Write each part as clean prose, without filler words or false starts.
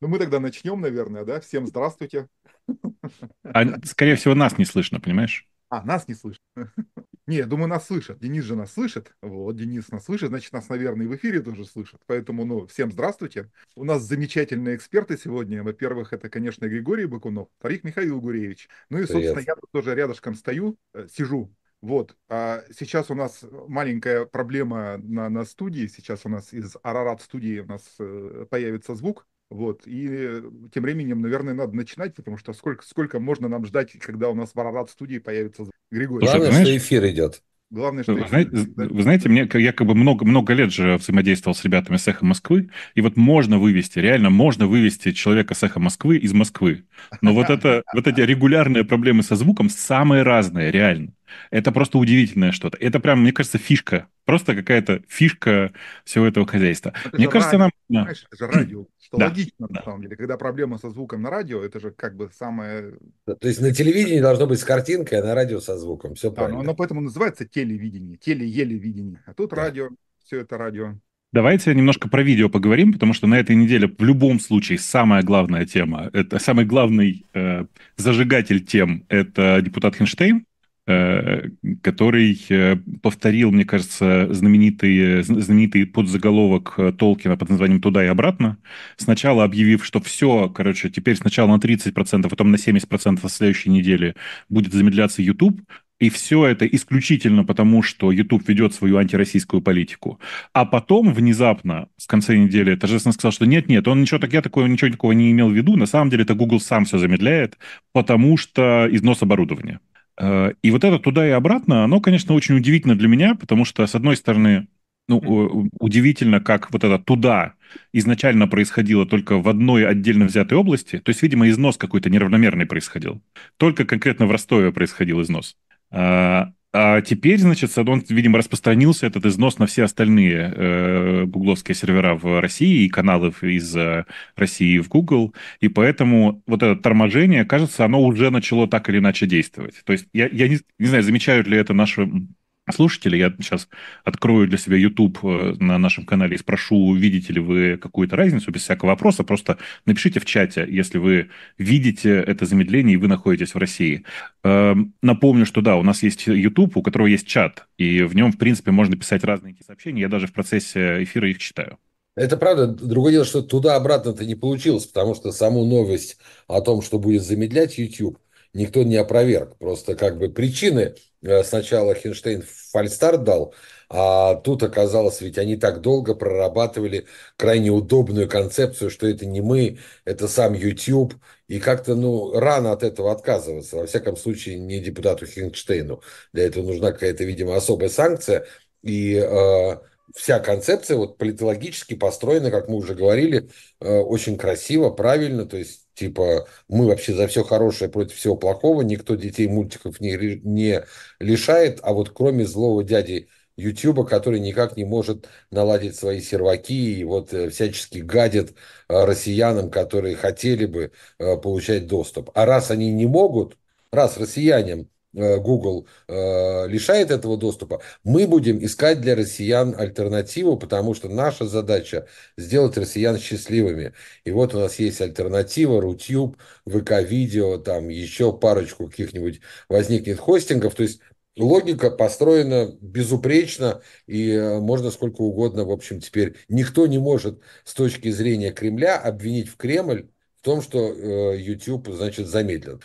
Ну, мы тогда начнем, наверное, да? Всем здравствуйте. А, скорее всего, нас не слышно, понимаешь? А, нас не слышат. Не, я думаю, нас слышат. Денис же нас слышит. Вот, Денис нас слышит, значит, нас, наверное, и в эфире тоже слышат. Поэтому, ну, всем здравствуйте. У нас замечательные эксперты сегодня. Во-первых, это, конечно, Григорий Бакунов, во-вторых, Михаил Гуревич. Ну и, собственно, Привет. я тут тоже рядышком стою, сижу. Вот. А сейчас у нас маленькая проблема на студии. Сейчас у нас из Ararat студии у нас появится звук. Вот. И тем временем, наверное, надо начинать, потому что сколько можно нам ждать, когда у нас в Ararat студии появится звук. Григорий, Слушай, ты вот Главное, что. что знаешь, эфир идет. Главное, что вы эфир. знаете, вы знаете, я как бы много лет же взаимодействовал с ребятами с «Эхо Москвы», и вот можно вывести, реально можно вывести человека с «Эхо Москвы» из Москвы. Но вот эти регулярные проблемы со звуком самые разные, реально. Это просто удивительное что-то. Это прям, мне кажется, фишка. Просто какая-то фишка всего этого хозяйства. Это Мне же кажется, радио, нам... Да, понимаешь? Это же радио. Что да. логично, на Да. самом деле. Когда проблема со звуком на радио, это же как бы самое... То есть на телевидении должно быть с картинкой, а на радио со звуком. Все Да, но правильно. оно поэтому называется телевидение, теле-еле-видение. А тут Да. радио, все это радио. Давайте немножко про видео поговорим, потому что на этой неделе в любом случае самая главная тема, это самый главный зажигатель тем, это депутат Хинштейн, э, который повторил, мне кажется, знаменитый подзаголовок Толкина под названием «Туда и обратно», сначала объявив, что все, короче, теперь сначала на 30%, потом на 70% в следующей неделе будет замедляться YouTube, и все это исключительно потому, что YouTube ведет свою антироссийскую политику. А потом внезапно, с конца недели, торжественно сказал, что нет-нет, он ничего такого не имел в виду. На самом деле это Google сам все замедляет, потому что износ оборудования. И вот это туда и обратно, оно, конечно, очень удивительно для меня, потому что, с одной стороны, ну, удивительно, как вот это туда изначально происходило только в одной отдельно взятой области. То есть, видимо, износ какой-то неравномерный происходил. Только конкретно в Ростове происходил износ. А теперь, значит, он, видимо, распространился этот износ на все остальные гугловские сервера в России и каналы из России в Google, и поэтому вот это торможение, кажется, оно уже начало так или иначе действовать. То есть я не знаю, замечают ли это наши слушатели, я сейчас открою для себя YouTube на нашем канале и спрошу, видите ли вы какую-то разницу, без всякого вопроса, просто напишите в чате, если вы видите это замедление и вы находитесь в России. Напомню, что да, у нас есть YouTube, у которого есть чат, и в нем, в принципе, можно писать разные сообщения. Я даже в процессе эфира их читаю. Это правда. Другое дело, что туда-обратно-то не получилось, потому что саму новость о том, что будет замедлять YouTube, никто не опроверг. Просто как бы причины сначала Хинштейн фальстарт дал, а тут оказалось, ведь они так долго прорабатывали крайне удобную концепцию, что это не мы, это сам YouTube. И как-то, ну, рано от этого отказываться. Во всяком случае, не депутату Хинштейну. Для этого нужна какая-то, видимо, особая санкция. И вся концепция вот политологически построена, как мы уже говорили, очень красиво, правильно, то есть типа мы вообще за все хорошее против всего плохого, никто детей мультиков не лишает, а вот кроме злого дяди Ютуба, который никак не может наладить свои серваки и вот всячески гадит россиянам, которые хотели бы получать доступ. А раз они не могут, раз россиянам Google лишает этого доступа, мы будем искать для россиян альтернативу, потому что наша задача сделать россиян счастливыми. И вот у нас есть альтернатива, Рутюб, ВК-видео, там еще парочку каких-нибудь возникнет хостингов. То есть логика построена безупречно, и можно сколько угодно, в общем, теперь никто не может с точки зрения Кремля обвинить в Кремль в том, что YouTube, значит, замедлен.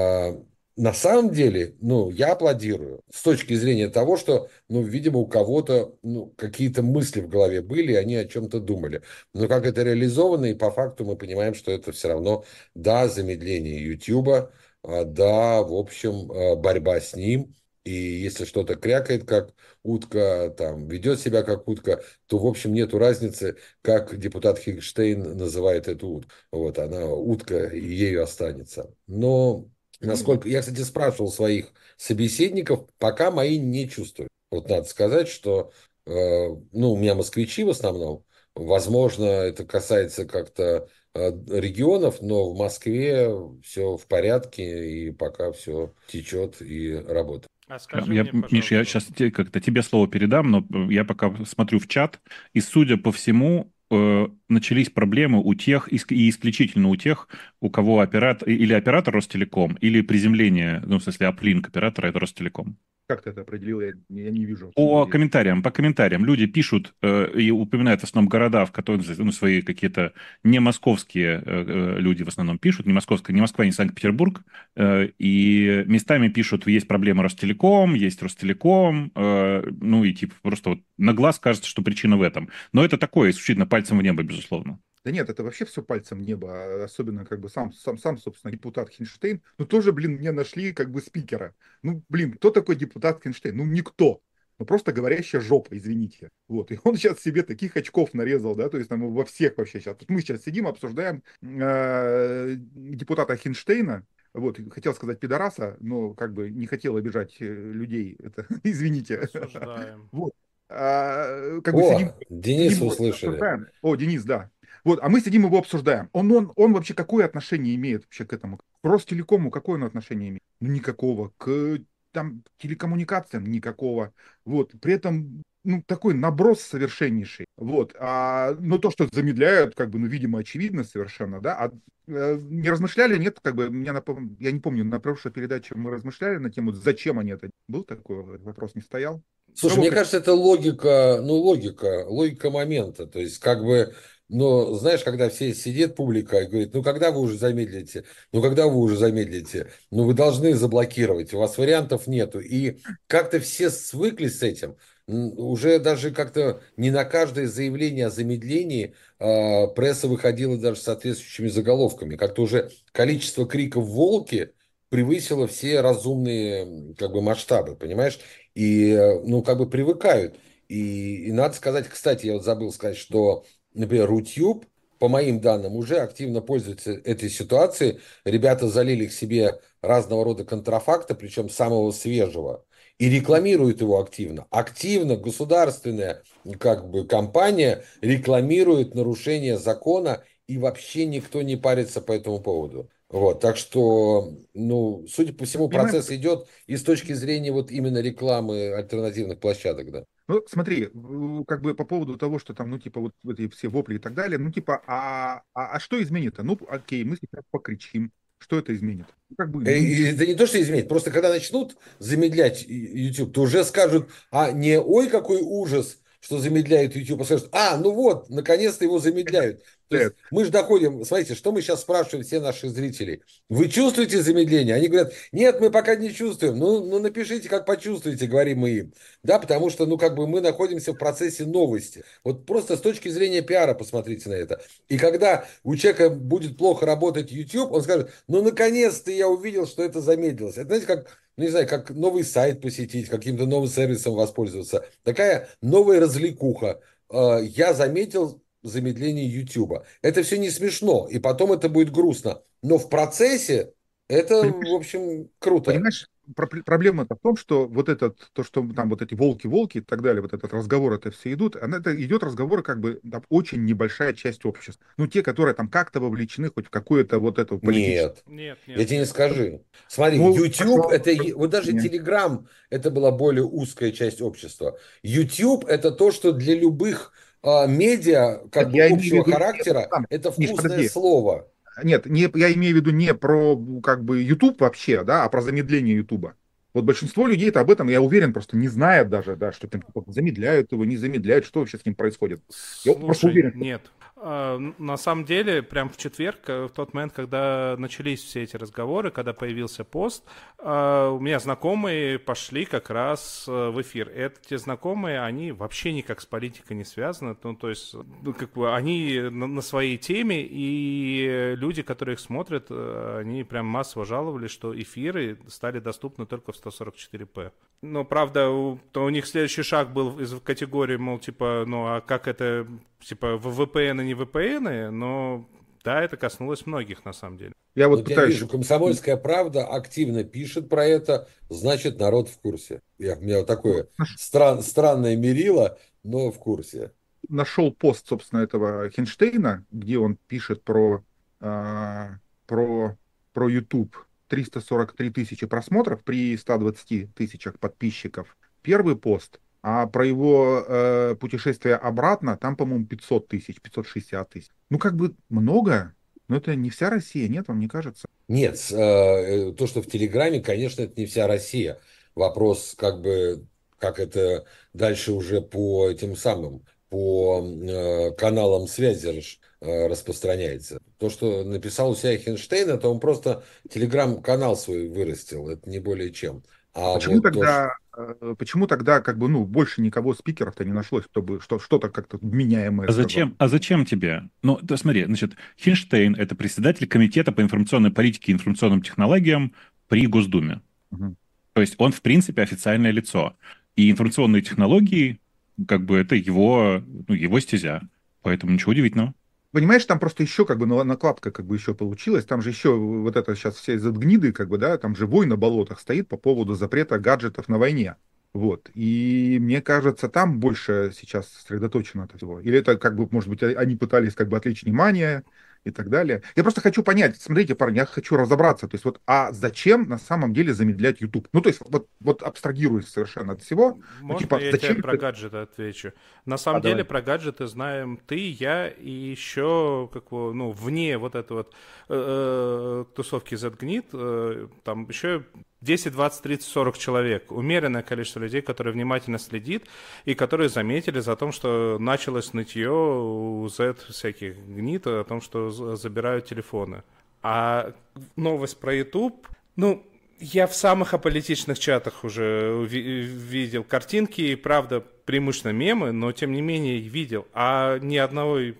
На самом деле, ну, я аплодирую с точки зрения того, что, ну, видимо, у кого-то, ну, какие-то мысли в голове были, и они о чем-то думали. Но как это реализовано, и по факту мы понимаем, что это все равно, да, замедление Ютуба, да, в общем, борьба с ним. И если что-то крякает, как утка, там, ведет себя как утка, то, в общем, нету разницы, как депутат Хигштейн называет эту утку. Вот, она утка, и ею останется. Но Ну, насколько... Я, кстати, спрашивал своих собеседников, пока мои не чувствуют. Вот надо сказать, что ну, у меня москвичи в основном. Возможно, это касается как-то регионов, но в Москве все в порядке, и пока все течет и работает. А скажи мне, Миш, я пожалуйста, сейчас как-то тебе слово передам, но я пока смотрю в чат, и, судя по всему, начались проблемы у тех, и исключительно у тех, у кого оператор, или оператор Ростелеком, или приземление, ну, в смысле, аплинк оператора, это Ростелеком. Как ты это определил? Я не вижу отсюда По здесь. комментариям люди пишут и упоминают в основном города, в которых, ну, свои какие-то не московские люди в основном пишут, не Москва, не Санкт-Петербург, и местами пишут, есть проблема есть Ростелеком, ну и типа просто вот на глаз кажется, что причина в этом. Но это такое, исключительно пальцем в небо, безусловно. Да нет, это вообще все пальцем в небо, особенно как бы сам, собственно, депутат Хинштейн, ну тоже, блин, мне нашли как бы спикера. Ну, блин, кто такой депутат Хинштейн? Ну, никто. Ну, просто говорящая жопа, извините. Вот, и он сейчас себе таких очков нарезал, да, то есть там во всех вообще сейчас. Вот мы сейчас сидим, обсуждаем депутата Хинштейна, вот, хотел сказать пидораса, но как бы не хотел обижать людей, это, извините. Осуждаем. Вот. Как бы О, сидим Дениса его услышали. обсуждаем. О, Денис, да. Вот, а мы сидим его обсуждаем. Он вообще какое отношение имеет вообще к этому? К Ростелекому какое он отношение имеет? Ну, никакого. К там телекоммуникациям никакого. Вот, при этом ну, такой наброс совершеннейший. Вот. Но то, что замедляют, как бы, ну, видимо, очевидно совершенно, да. Не размышляли, нет, как бы, я не помню, на прошлой передаче мы размышляли на тему, зачем они это. Был такой вопрос, не стоял? Слушай, Кого мне кажется, это логика, ну, логика момента. То есть, как бы, ну, знаешь, когда все сидит публика и говорит, ну, когда вы уже замедлите? Ну, когда вы уже замедлите? Ну, вы должны заблокировать, у вас вариантов нету. И как-то все свыклись с этим. Уже даже как-то не на каждое заявление о замедлении пресса выходила даже с соответствующими заголовками. Как-то уже количество криков «волки» превысило все разумные как бы масштабы, понимаешь? И, ну, как бы привыкают. И надо сказать, кстати, я вот забыл сказать, что, например, Рутюб, по моим данным, уже активно пользуется этой ситуацией. Ребята залили к себе разного рода контрафакта, причем самого свежего, и рекламируют его активно. Активно государственная как бы компания рекламирует нарушение закона, и вообще никто не парится по этому поводу. Вот, так что, ну, судя по всему, понимаешь, процесс идет и с точки зрения вот именно рекламы альтернативных площадок, да. ну, смотри, как бы по поводу того, что там, ну, типа, вот эти все вопли и так далее, ну, типа, а что изменит-то? Ну, окей, мы сейчас покричим. Что это изменит? Ну, как бы, ну, И ничего. это не то, что изменить, просто когда начнут замедлять YouTube, то уже скажут, а не ой, какой ужас, что замедляют YouTube, а скажут, ну вот, наконец-то его замедляют. То есть мы же доходим, смотрите, что мы сейчас спрашиваем все наших зрителей. Вы чувствуете замедление? Они говорят, нет, мы пока не чувствуем. Ну напишите, как почувствуете, говорим мы им. Да, потому что, ну, как бы мы находимся в процессе новости. Вот просто с точки зрения пиара посмотрите на это. И когда у человека будет плохо работать YouTube, он скажет, ну, наконец-то я увидел, что это замедлилось. Это, знаете, как, ну, не знаю, как новый сайт посетить, каким-то новым сервисом воспользоваться. Такая новая развлекуха. Я заметил замедление YouTube. Это все не смешно, и потом это будет грустно. Но в процессе это, в общем, круто. Понимаешь, проблема-то в том, что вот этот, то, что там вот эти волки-волки и так далее, вот этот разговор, это все идут, это идет разговор как бы там, очень небольшая часть общества. Ну, те, которые там как-то вовлечены хоть в какую-то вот эту политическую. Нет, Нет, я нет, тебе не нет. скажу. Смотри, Ну, YouTube, большинство- это, вот даже Telegram, это была более узкая часть общества. YouTube, это то, что для любых медиа, как Нет, бы я имею в общего виду не этот характера, самый. это Миш, вкусное подожди. слово. Нет, я имею в виду не про как бы YouTube вообще, да, а про замедление YouTube. Вот большинство людей это об этом, я уверен, просто не знает даже, да, что там типа, замедляют его, не замедляют, что вообще с ним происходит. Я просто Слушай, уверен, что нет. На самом деле, прям в четверг, в тот момент, когда начались все эти разговоры, когда появился пост, у меня знакомые пошли как раз в эфир. Эти знакомые, они вообще никак с политикой не связаны. Ну, то есть, ну, как бы они на своей теме, и люди, которые их смотрят, они прям массово жаловались, что эфиры стали доступны только в 144p. Но, правда, у них следующий шаг был из категории, мол, типа, ну, а как это, типа, VPN и не VPN, но, да, это коснулось многих, на самом деле. я вот Вот я пытаюсь. вижу, «Комсомольская правда» активно пишет про это, значит, народ в курсе. У меня вот такое странное мерило, но в курсе. Нашел пост, собственно, этого Хинштейна, где он пишет а, про, про YouTube. 343 тысячи просмотров при 120 тысячах подписчиков. Первый пост. а про его путешествие обратно там, по-моему, 500 тысяч, 560 тысяч. Ну, как бы много, но это не вся Россия, нет, вам не кажется? Нет, то, что в Телеграме, конечно, это не вся Россия. Вопрос, как бы, как это дальше уже по этим самым, по каналам связи распространяется. То, что написал у себя Хинштейн, это он просто Телеграм-канал свой вырастил, это не более чем. А А вот то, что... почему тогда как бы, ну, больше никого спикеров-то не нашлось, чтобы что-то как-то вменяемое сказал? А зачем тебе? Ну, да, смотри, значит, Хинштейн– это председатель комитета по информационной политике и информационным технологиям при Госдуме. Мгм. То есть он, в принципе, официальное лицо. И информационные технологии, как бы, это его, ну, его стезя. Поэтому ничего удивительного. Понимаешь, там просто еще как бы накладка как бы еще получилась, там же еще вот это сейчас все из гниды, как бы, да, там же вой на болотах стоит по поводу запрета гаджетов на войне. Вот. И мне кажется, там больше сейчас сосредоточено это всего. Или это как бы, может быть, они пытались как бы отвлечь внимание и так далее. Я просто хочу понять, смотрите, парни, я хочу разобраться. То есть вот, а зачем на самом деле замедлять YouTube? Ну, то есть вот абстрагируясь совершенно от всего, ну, Можно типа, я тебе зачем про это? гаджеты отвечу? На самом деле Давай. про гаджеты знаем ты, я и еще, как бы, ну, вне вот этой вот тусовки Z-Gnid, там еще 10, 20, 30, 40 человек. Умеренное количество людей, которые внимательно следит и которые заметили за том, что началось нытье у Z всяких гнид о том, что забирают телефоны. А новость про YouTube, ну, я в самых аполитичных чатах уже видел картинки, и правда, преимущественно мемы, но тем не менее видел. А ни одной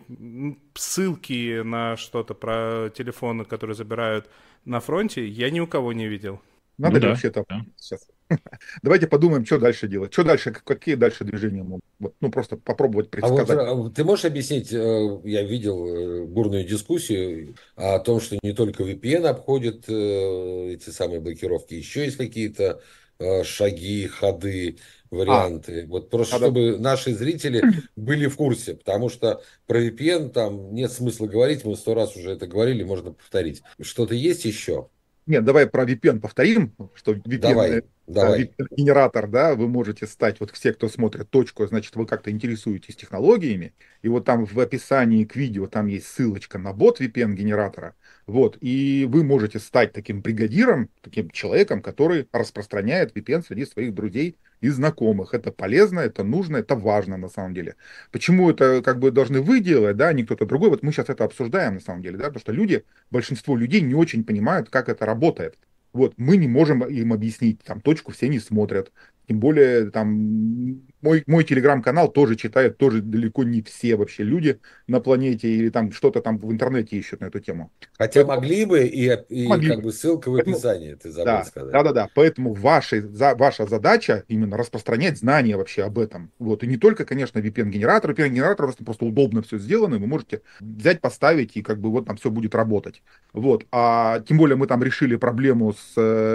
ссылки на что-то про телефоны, которые забирают на фронте, я ни у кого не видел. Надо Ну ли да, вообще это да. сейчас? Давайте подумаем, что дальше делать. Что дальше, какие дальше движения могут? Вот, ну, просто попробовать А вот предсказать. ты можешь объяснить, я видел бурную дискуссию о том, что не только VPN обходит эти самые блокировки, еще есть какие-то шаги, ходы, А, варианты. Вот просто надо... чтобы наши зрители были в курсе, потому что про VPN там нет смысла говорить, мы 100 раз уже это говорили, можно повторить. Что-то есть еще? Нет, давай про VPN повторим, что VPN, Давай, давай. VPN-генератор, да, вы можете стать, вот все, кто смотрит точку, значит, вы как-то интересуетесь технологиями, и вот там в описании к видео там есть ссылочка на бот VPN-генератора, вот, и вы можете стать таким бригадиром, таким человеком, который распространяет VPN среди своих друзей и знакомых. Это полезно, это нужно, это важно на самом деле. Почему это как бы должны вы делать, да, а не кто-то другой? Вот мы сейчас это обсуждаем на самом деле, да, потому что люди, большинство людей не очень понимают, как это работает. Вот, мы не можем им объяснить, там, точку все не смотрят. Тем более, там, мой телеграм-канал тоже читают, тоже далеко не все вообще люди на планете, или там что-то там в интернете ищут на эту тему. Хотя Поэтому могли бы, и могли как бы. бы ссылка в Поэтому описании, ты забыл да, сказать. да. Поэтому ваша задача именно распространять знания вообще об этом. Вот. И не только, конечно, VPN-генератор. VPN-генератор просто удобно все сделано, и вы можете взять, поставить, и как бы вот там все будет работать. Вот. А тем более мы там решили проблему с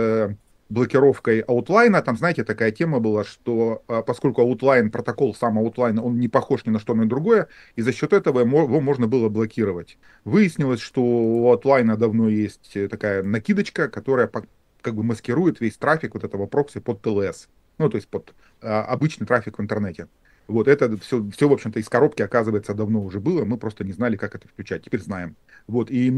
блокировкой аутлайна. Там, знаете, такая тема была, что поскольку аутлайн, протокол сам аутлайн, он не похож ни на что, ни на другое, и за счет этого его можно было блокировать. Выяснилось, что у аутлайна давно есть такая накидочка, которая как бы маскирует весь трафик вот этого прокси под TLS. Ну, то есть под обычный трафик в интернете. Вот это все, в общем-то, из коробки, оказывается, давно уже было, мы просто не знали, как это включать, теперь знаем. Вот, и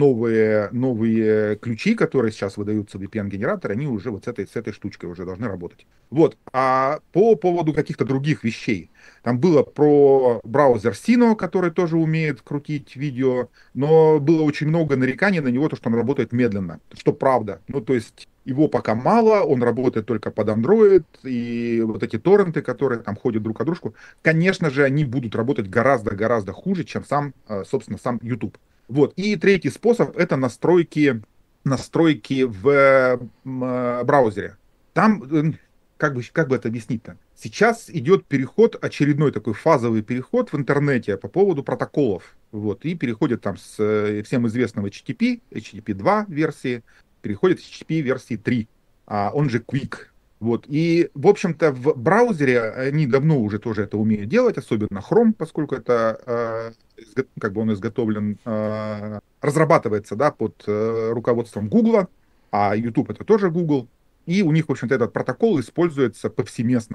новые ключи, которые сейчас выдаются в VPN-генераторе, они уже вот с этой штучкой уже должны работать. Вот, а по поводу каких-то других вещей, там было про браузер Sino, который тоже умеет крутить видео, но было очень много нареканий на него, то, что он работает медленно, что правда. Ну, то есть его пока мало, он работает только под Android, и вот эти торренты, которые там ходят друг от дружку, конечно же, они будут работать гораздо-гораздо хуже, чем собственно, сам YouTube. Вот. И третий способ — это настройки в браузере. Там, как бы это объяснить-то? Сейчас идет переход, очередной такой фазовый переход в интернете по поводу протоколов. Вот, и переходят там с всем известного HTTP 2 версии, переходит в HTTP версии 3, он же Quick. Вот. И, в общем-то, в браузере они давно уже тоже это умеют делать, особенно Chrome, поскольку это как бы он изготовлен, разрабатывается, да, под руководством Google, а YouTube это тоже Google. И у них, в общем-то, этот протокол используется повсеместно.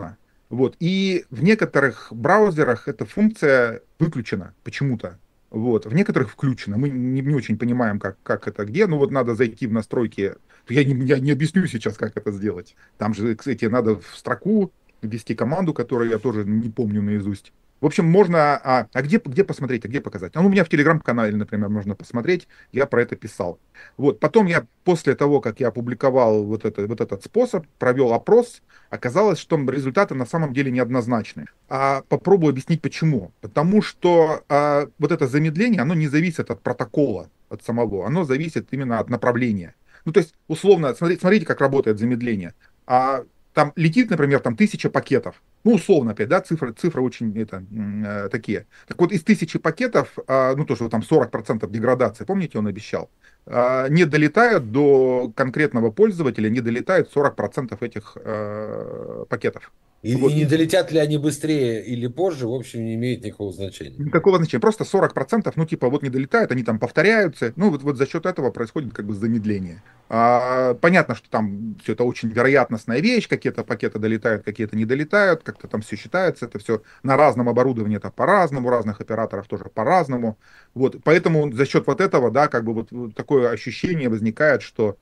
Вот. И в некоторых браузерах эта функция выключена почему-то. Вот. В некоторых включена. Мы не очень понимаем, как это где. Ну вот надо зайти в настройки. Я не объясню сейчас, как это сделать. Там же, кстати, надо в строку ввести команду, которую я тоже не помню наизусть. В общем, можно... где посмотреть, где показать? Ну, у меня в Телеграм-канале, например, можно посмотреть. Я про это писал. Вот. Потом я, после того, как я опубликовал вот этот способ, провел опрос, оказалось, что результаты на самом деле неоднозначны. Попробую объяснить, почему. Потому что вот это замедление, оно не зависит от протокола, от самого. Оно зависит именно от направления. Ну, то есть, условно, смотрите, как работает замедление. Там летит, например, там 1000 пакетов. Ну, условно, опять, да, цифры очень такие. Так вот, из 1000 пакетов, ну, то, что там 40% деградации, помните, он обещал, не долетают до конкретного пользователя, не долетают 40% этих пакетов. И Вот. не долетят ли они быстрее или позже, в общем, не имеет никакого значения. Никакого значения. Просто 40%, ну, типа, вот не долетают, они там повторяются. Ну, вот за счет этого происходит как бы замедление. Понятно, что там все это очень вероятностная вещь, какие-то пакеты долетают, какие-то не долетают, как-то там все считается, это все на разном оборудовании, это по-разному, у разных операторов тоже по-разному. Вот, поэтому за счет вот этого, да, как бы вот такое ощущение возникает, что,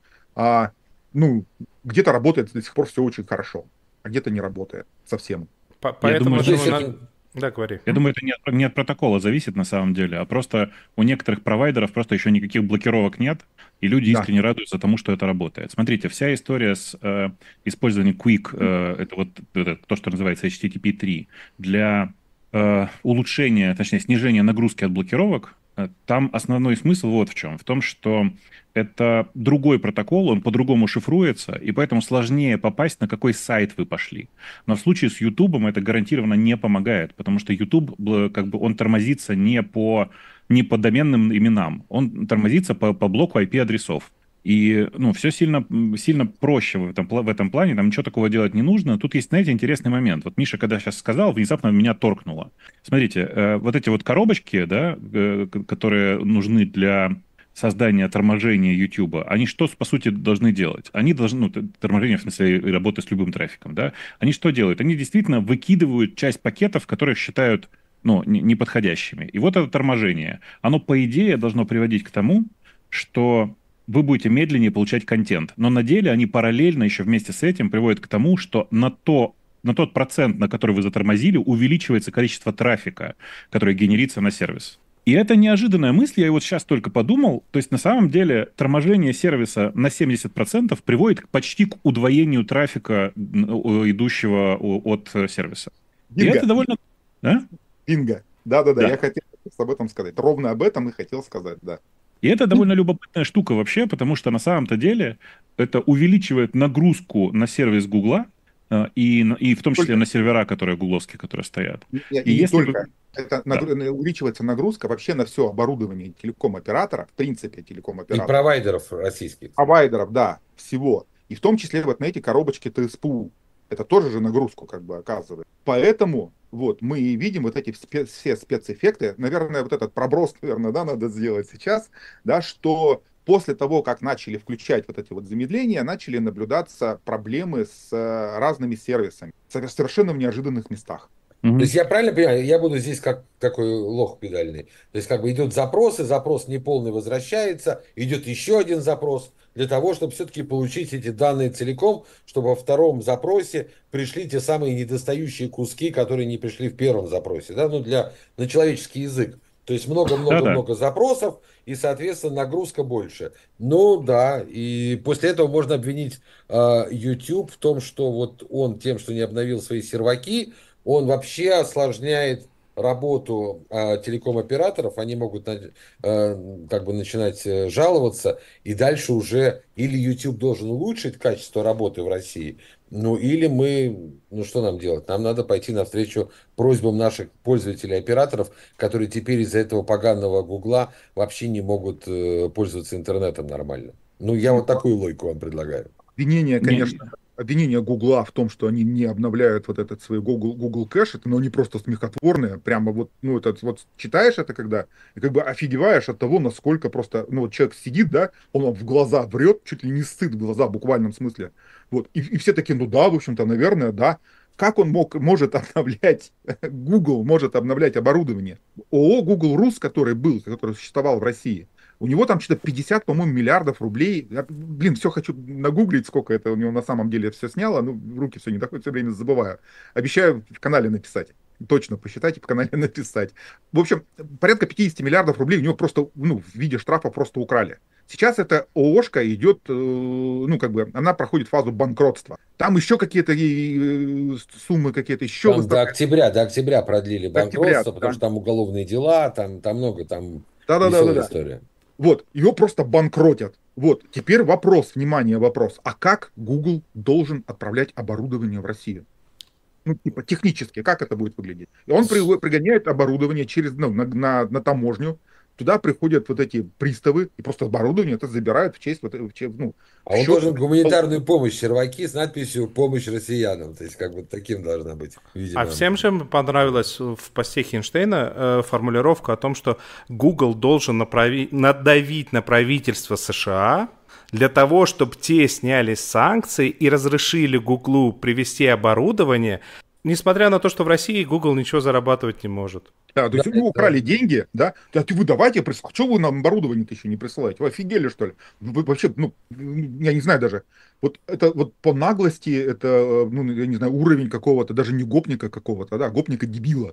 ну, где-то работает до сих пор все очень хорошо, а где-то не работает совсем. Я думаю, Поэтому что же это- Да, говори. Я думаю, это не от протокола зависит на самом деле, а просто у некоторых провайдеров просто еще никаких блокировок нет, и люди Да. искренне радуются тому, что это работает. Смотрите, вся история с использованием Quick, это вот это, то, что называется HTTP 3, для улучшения, точнее, снижения нагрузки от блокировок, там основной смысл вот в чем. В том, что это другой протокол, он по-другому шифруется, и поэтому сложнее попасть, на какой сайт вы пошли. Но в случае с YouTube это гарантированно не помогает, потому что YouTube, как бы, он тормозится не по доменным именам, он тормозится по блоку IP-адресов. И, ну, все сильно проще в этом плане, там ничего такого делать не нужно. Тут есть, знаете, интересный момент. Вот Миша, когда сейчас сказал, внезапно меня торкнуло. Смотрите, вот эти вот коробочки, да, которые нужны для создания торможения YouTube, они что, по сути, должны делать? Они должны, ну, торможение, в смысле, работы с любым трафиком, да? Они что делают? Они действительно выкидывают часть пакетов, которых считают, ну, неподходящими. И вот это торможение, оно, по идее, должно приводить к тому, что вы будете медленнее получать контент. Но на деле они параллельно еще вместе с этим приводят к тому, что на тот процент, на который вы затормозили, увеличивается количество трафика, который генерится на сервис. И это неожиданная мысль, я вот сейчас только подумал. То есть на самом деле торможение сервиса на 70% приводит почти к удвоению трафика, идущего от сервиса. И Бинго. это довольно... Да? Бинго. Да-да-да, Да. я хотел об этом сказать. Ровно об этом и хотел сказать, да. И это довольно любопытная штука вообще, потому что на самом-то деле это увеличивает нагрузку на сервис Гугла, и в том числе Только. на сервера, которые гугловские, которые стоят. И И не если только. Это Да. увеличивается нагрузка вообще на все оборудование телеком-оператора, в принципе, И телеком-оператора, провайдеров российских. провайдеров, да, всего. И в том числе вот на эти коробочки ТСПУ. Это тоже же нагрузку как бы оказывает. Поэтому вот мы и видим вот эти все спецэффекты. Наверное, вот этот проброс, наверное, да, надо сделать сейчас, да, что после того, как начали включать вот эти вот замедления, начали наблюдаться проблемы с разными сервисами, совершенно в неожиданных местах. То есть я правильно понимаю, я буду здесь как такой лох педальный. То есть как бы идет запрос, и запрос неполный возвращается, идет еще один запрос для того, чтобы все-таки получить эти данные целиком, чтобы во втором запросе пришли те самые недостающие куски, которые не пришли в первом запросе, да, ну на человеческий язык. То есть Да-да. много-много-много запросов, и, соответственно, нагрузка больше. Ну да, и после этого можно обвинить YouTube в том, что вот он тем, что не обновил свои серваки, он вообще осложняет работу телеком-операторов, они могут как бы начинать жаловаться, и дальше уже или YouTube должен улучшить качество работы в России, ну или ну что нам делать? Нам надо пойти навстречу просьбам наших пользователей операторов, которые теперь из-за этого поганого Гугла вообще не могут пользоваться интернетом нормально. Ну я вот такую логику вам предлагаю. Обвинение, Не- конечно, обвинение Гугла в том, что они не обновляют вот этот свой Google кэш, это, ну, они просто смехотворные, прямо вот, ну, это вот читаешь это когда, и как бы офигеваешь от того, насколько просто, ну, вот человек сидит, да, он вам в глаза врет, чуть ли не сыт в глаза в буквальном смысле, вот, и все такие, ну да, в общем-то, наверное, да, как он может обновлять, Google может обновлять оборудование. ООО Google Рус, который существовал в России, у него там что-то 50, по-моему, миллиардов рублей. Я, блин, все хочу нагуглить, сколько это у него на самом деле все сняло. Ну, в руки все не доходит, все время забываю. Обещаю в канале написать. Точно посчитайте, в канале написать. В общем, порядка 50 миллиардов рублей у него просто, ну, в виде штрафа просто украли. Сейчас эта ООшка идет, ну, как бы, она проходит фазу банкротства. Там еще какие-то суммы какие-то еще Там выставляют. до октября продлили До октября, банкротство, потому да. что там уголовные дела, там много, там веселая Да-да-да-да-да. история. Вот, ее просто банкротят. Вот, теперь вопрос, внимание, вопрос. А как Google должен отправлять оборудование в Россию? Ну, типа, технически, как это будет выглядеть? И он пригоняет оборудование через, ну, на таможню. Туда приходят вот эти приставы, и просто оборудование это забирают в честь, вот, ну, А в он счет. должен гуманитарную помощь серваки с надписью «Помощь россиянам». То есть, как бы таким должна быть, А видимо. всем же понравилась в посте Хинштейна формулировка о том, что Google должен надавить на правительство США для того, чтобы те сняли санкции и разрешили Гуглу привести оборудование, несмотря на то, что в России Google ничего зарабатывать не может. Да, то Да, есть у него украли деньги, да, вы давайте, что вы нам оборудование-то еще не присылаете? Вы офигели, что ли? Вы вообще, ну, я не знаю даже, вот это вот по наглости, это, ну, я не знаю, уровень какого-то, даже не гопника какого-то, да, гопника-дебила.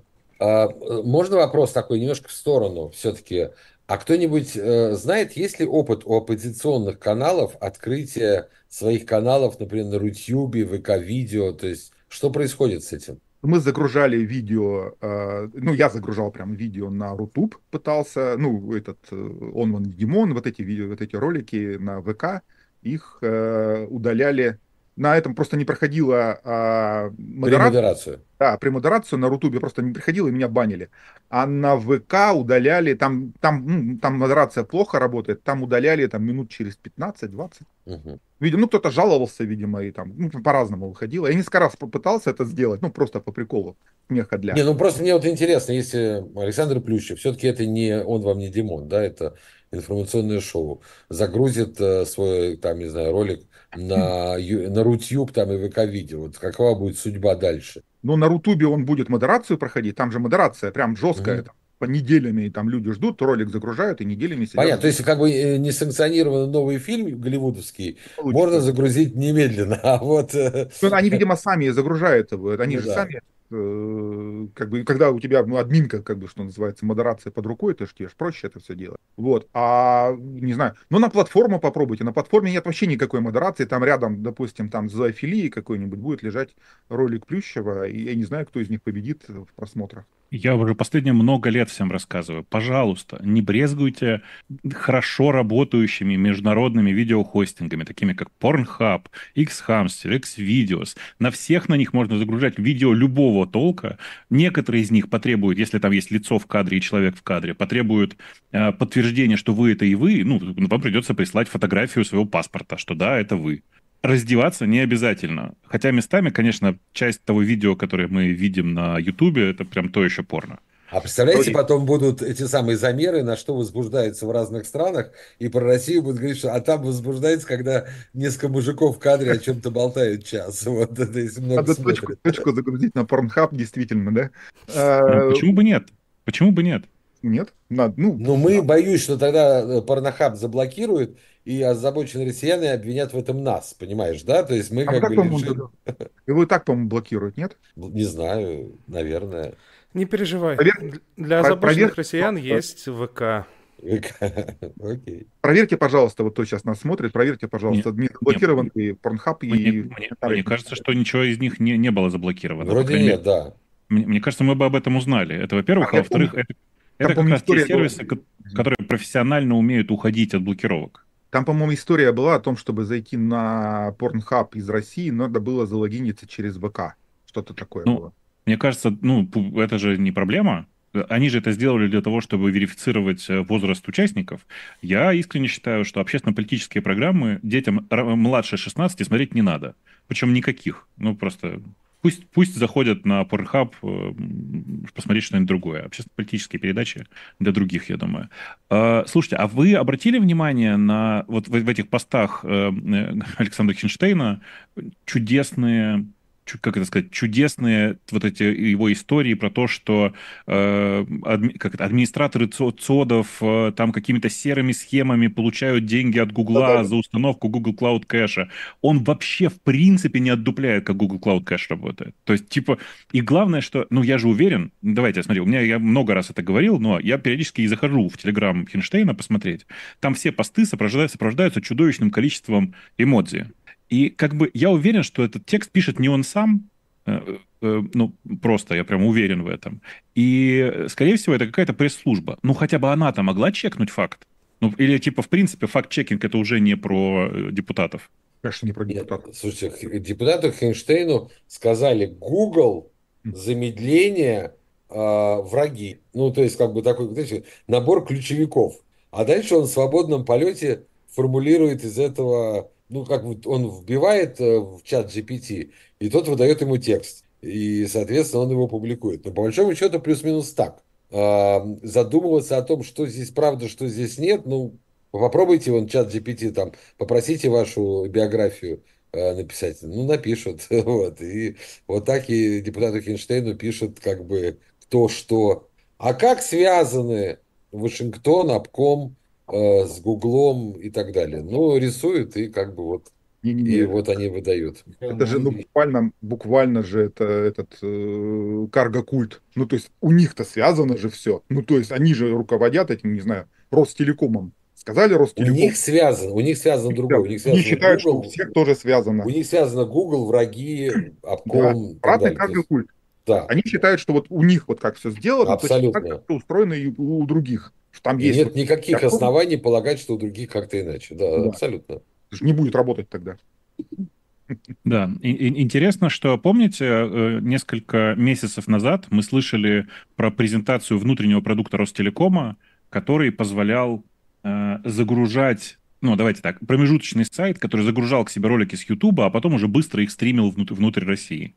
Можно вопрос такой немножко в сторону все-таки? А кто-нибудь знает, есть ли опыт у оппозиционных каналов открытия своих каналов, например, на Рутюбе, ВК-видео? То есть, что происходит с этим? Мы загружали видео, ну, я загружал прям видео на Рутуб, пытался, ну, он, вон, Димон, вот эти видео, вот эти ролики на ВК, их удаляли, на этом просто не проходила модерация. Премодерацию. Да, премодерацию на Рутубе просто не приходила, и меня банили. А на ВК удаляли, там модерация плохо работает, там удаляли там минут через 15-20. Мгм. Видимо, ну, кто-то жаловался, видимо, и там, ну, по-разному выходило. Я несколько раз попытался это сделать, ну, просто по приколу, смеха для. Не, ну просто мне вот интересно, если Александр Плющев, все-таки это не он вам не Димон, да, это информационное шоу, загрузит свой, там, не знаю, ролик на Рутюб там и ВК-видео, вот какова будет судьба дальше? Но на Рутубе он будет модерацию проходить, там же модерация прям жесткая, Мгм. там, по неделями там люди ждут, ролик загружают и неделями сидят Понятно, то ждут. есть как бы несанкционированный новый фильм голливудовский можно Получится. загрузить немедленно, а вот, Ну, они, видимо, сами загружают его. Они ну же да. сами, как бы, когда у тебя, ну, админка, как бы, что называется, модерация под рукой, ты ж тебе ж проще это все делать. Вот. А, не знаю, ну, на платформу попробуйте. На платформе нет вообще никакой модерации. Там рядом, допустим, там зоофилии какой-нибудь будет лежать ролик Плющева, и я не знаю, кто из них победит в просмотрах. Я уже последние много лет всем рассказываю. Пожалуйста, не брезгуйте хорошо работающими международными видеохостингами, такими как Pornhub, Xhamster, Xvideos. На всех на них можно загружать видео любого толка. Некоторые из них потребуют, если там есть лицо в кадре и человек в кадре, потребуют подтверждения, что вы это и вы. Ну, вам придется прислать фотографию своего паспорта, что да, это вы. Раздеваться не обязательно. Хотя местами, конечно, часть того видео, которое мы видим на Ютубе, это прям то еще порно. А представляете, Окей. потом будут эти самые замеры, на что возбуждается в разных странах, и про Россию будут говорить, что а там возбуждается, когда несколько мужиков в кадре о чем-то болтают час. Вот это если много Надо точку, смотрят. точку загрузить на Pornhub, действительно, да? Ну, Э, почему бы нет? Почему бы нет? Нет, надо, ну, Но мы боюсь, что тогда Порнохаб заблокируют, и озабоченные россияне обвинят в этом нас, понимаешь, да? То есть мы там и как так, бы по-моему, лишим, его и так, по-моему, блокируют, нет? не знаю, наверное. Не переживай. Проверьте, Для озабоченных проверьте, россиян есть ВК. Окей. проверьте, пожалуйста, вот кто сейчас нас смотрит, проверьте, Не, пожалуйста, админ не, заблокирован и Pornhub, и мне комментарии. кажется, что ничего из них не было заблокировано. По Вроде крайней мере, нет, да. мне кажется, мы бы об этом узнали. Это, во-первых. А Я помню, во-вторых, там, это как по-моему, раз те история была. сервисы, которые профессионально умеют уходить от блокировок. Там, по-моему, история была о том, чтобы зайти на Pornhub из России, надо было залогиниться через ВК. Что-то такое Ну, было. мне кажется, ну, это же не проблема. Они же это сделали для того, чтобы верифицировать возраст участников. Я искренне считаю, что общественно-политические программы детям младше 16 смотреть не надо. Причем никаких. Ну, просто пусть заходят на Pornhub посмотреть что-нибудь другое. Общественно-политические передачи для других, я думаю. Слушайте, а вы обратили внимание на вот в этих постах Александра Хинштейна чудесные как это сказать, чудесные вот эти его истории про то, что администраторы ЦОДов там какими-то серыми схемами получают деньги от Гугла Да-да-да. за установку Google Cloud Cache. Он вообще в принципе не отдупляет, как Google Cloud Cache работает. То есть, типа, и главное, что, ну, я же уверен, давайте, смотри, я много раз это говорил, но я периодически и захожу в Telegram Хинштейна посмотреть. Там все посты сопровождаются чудовищным количеством эмодзи. И как бы я уверен, что этот текст пишет не он сам, ну, просто я прям уверен в этом. И, скорее всего, это какая-то пресс-служба. Ну, хотя бы она-то могла чекнуть факт. Ну, или, типа, в принципе, факт-чекинг это уже не про депутатов. Конечно, не про Нет, депутатов. слушайте, депутату Хинштейну сказали: Google, замедление, враги. Ну, то есть, как бы такой, знаете, набор ключевиков. А дальше он в свободном полете формулирует из этого, ну, как вот он вбивает в чат GPT, и тот выдает ему текст. И, соответственно, он его публикует. Но по большому счету плюс-минус так. Задумываться о том, что здесь правда, что здесь нет, ну, попробуйте вон чат GPT там, попросите вашу биографию написать. Ну, напишут. Вот. И вот так и депутату Хинштейну пишут, как бы, кто что. А как связаны Вашингтон, обком с Гуглом и так далее? Ну, рисуют и как бы вот, и Не-не-не. вот они выдают. Это же, ну, буквально же это этот карго-культ. Ну, то есть у них-то связано же все. Ну, то есть они же руководят этим, не знаю, Ростелекомом. Сказали Ростелеком, У них связано другое. У них они связано считают, что у Google, всех тоже у связано. них связано Google, враги, Да, обком и так обратный далее. То есть, карго-культ. да, Они считают, что вот у них вот как все сделано, точно так же абсолютно. все устроено и у других. Что там И есть вот... нет никаких оснований полагать, что у других как-то иначе. Да, Да, абсолютно. это же не будет работать тогда. Да, интересно, что, помните, несколько месяцев назад мы слышали про презентацию внутреннего продукта Ростелекома, который позволял загружать, ну, давайте так, промежуточный сайт, который загружал к себе ролики с Ютуба, а потом уже быстро их стримил внутрь России.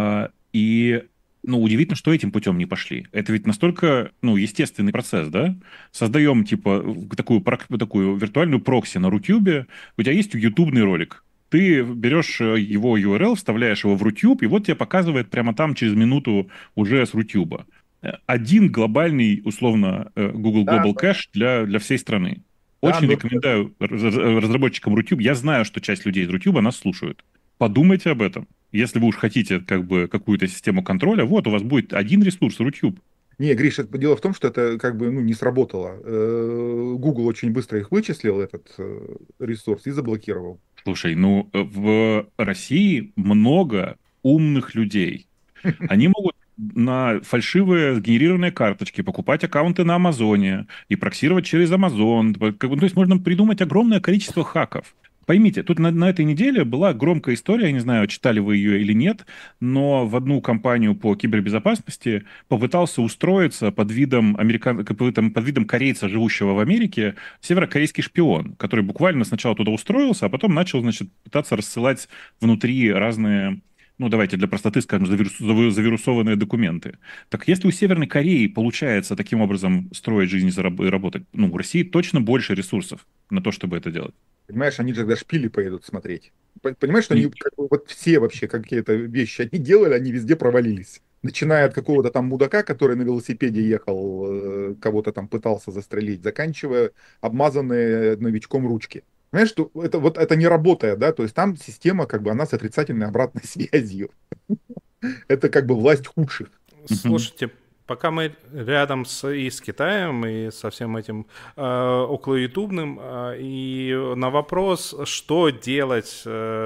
И, ну, удивительно, что этим путем не пошли. Это ведь настолько, ну, естественный процесс, да? Создаем, типа, такую виртуальную прокси на Рутюбе, у тебя есть ютубный ролик, ты берешь его URL, вставляешь его в Рутюб, и вот тебе показывает прямо там через минуту уже с Рутюба. Один глобальный, условно, Google Да, Global Cache для всей страны. да, Очень но рекомендую разработчикам Рутюб. Я знаю, что часть людей из Рутюба нас слушают. Подумайте об этом. Если вы уж хотите как бы какую-то систему контроля, вот у вас будет один ресурс Рутюб. не, Гриш, дело в том, что это как бы ну, не сработало. Google очень быстро их вычислил, этот ресурс, и заблокировал. Слушай, ну в России много умных людей. Они могут на фальшивые сгенерированные карточки покупать аккаунты на Амазоне и проксировать через Амазон. То есть можно придумать огромное количество хаков. Поймите, тут на этой неделе была громкая история, я не знаю, читали вы ее или нет, но в одну компанию по кибербезопасности попытался устроиться под видом, под видом корейца, живущего в Америке, северокорейский шпион, который буквально сначала туда устроился, а потом начал, значит, пытаться рассылать внутри разные, ну, давайте для простоты скажем, завирусованные документы. Так если у Северной Кореи получается таким образом строить жизнь и работать, ну, у России точно больше ресурсов на то, чтобы это делать. Понимаешь, они же тогда шпили поедут смотреть. Понимаешь, что они как бы, вот все вообще какие-то вещи они делали, они везде провалились. Начиная от какого-то там мудака, который на велосипеде ехал, кого-то там пытался застрелить, заканчивая обмазанные новичком ручки. Понимаешь, что это вот это не работает, да, то есть там система как бы она с отрицательной обратной связью. Это как бы власть худших. Слушайте, пока мы рядом и с Китаем, и со всем этим околоютубным, и на вопрос, что делать,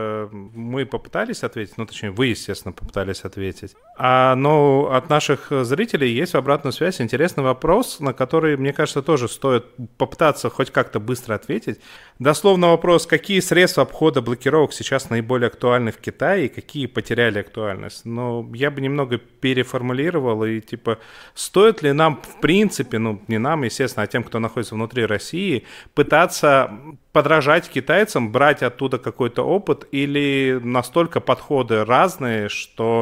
мы попытались ответить, ну, точнее, вы, естественно, попытались ответить. Но от наших зрителей есть в обратную связь интересный вопрос, на который, мне кажется, тоже стоит попытаться хоть как-то быстро ответить. Дословно вопрос, какие средства обхода блокировок сейчас наиболее актуальны в Китае и какие потеряли актуальность? Но я бы немного переформулировал и типа, стоит ли нам, в принципе, ну, не нам, естественно, а тем, кто находится внутри России, пытаться подражать китайцам, брать оттуда какой-то опыт, или настолько подходы разные, что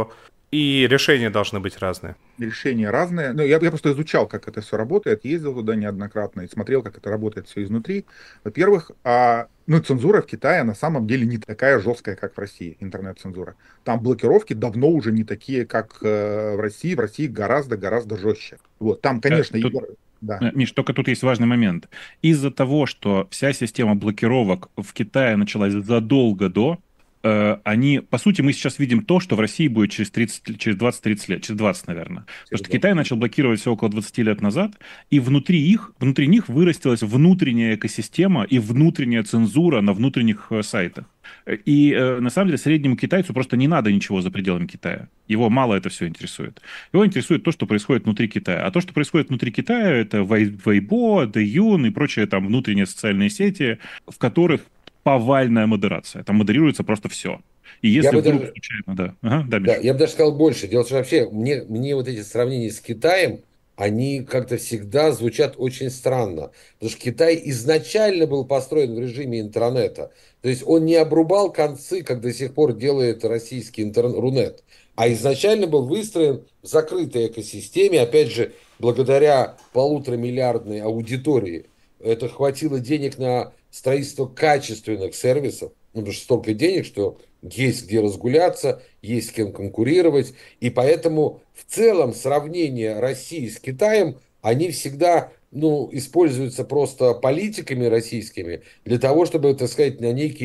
И решения должны быть разные. Решения разные. Ну, я просто изучал, как это все работает, ездил туда неоднократно и смотрел, как это работает все изнутри. Во-первых, ну, цензура в Китае на самом деле не такая жесткая, как в России, интернет-цензура. Там блокировки давно уже не такие, как в России. В России гораздо-гораздо жестче. Вот, там, конечно, Тут, да. Миш, только тут есть важный момент. Из-за того, что вся система блокировок в Китае началась задолго до, они, по сути, мы сейчас видим то, что в России будет через 20-30 лет, через 20, наверное. Потому что Китай начал блокировать все около 20 лет назад, и внутри них вырастилась внутренняя экосистема и внутренняя цензура на внутренних сайтах. И на самом деле среднему китайцу просто не надо ничего за пределами Китая. Его мало это все интересует. Его интересует то, что происходит внутри Китая. А то, что происходит внутри Китая, это Weibo, Douyin и прочие там внутренние социальные сети, в которых повальная модерация. Там модерируется просто все. И Я если бы вдруг даже, случайно, да. Ага, да, да, Миш. я бы даже сказал больше. Дело в том, что вообще мне вот эти сравнения с Китаем, они как-то всегда звучат очень странно. Потому что Китай изначально был построен в режиме интернета. То есть он не обрубал концы, как до сих пор делает российский Рунет, а изначально был выстроен в закрытой экосистеме, опять же, благодаря 1,5-миллиардной аудитории. Это хватило денег на строительство качественных сервисов, ну, потому что столько денег, что есть где разгуляться, есть с кем конкурировать. И поэтому в целом сравнение России с Китаем, они всегда используются просто политиками российскими для того, чтобы, так сказать,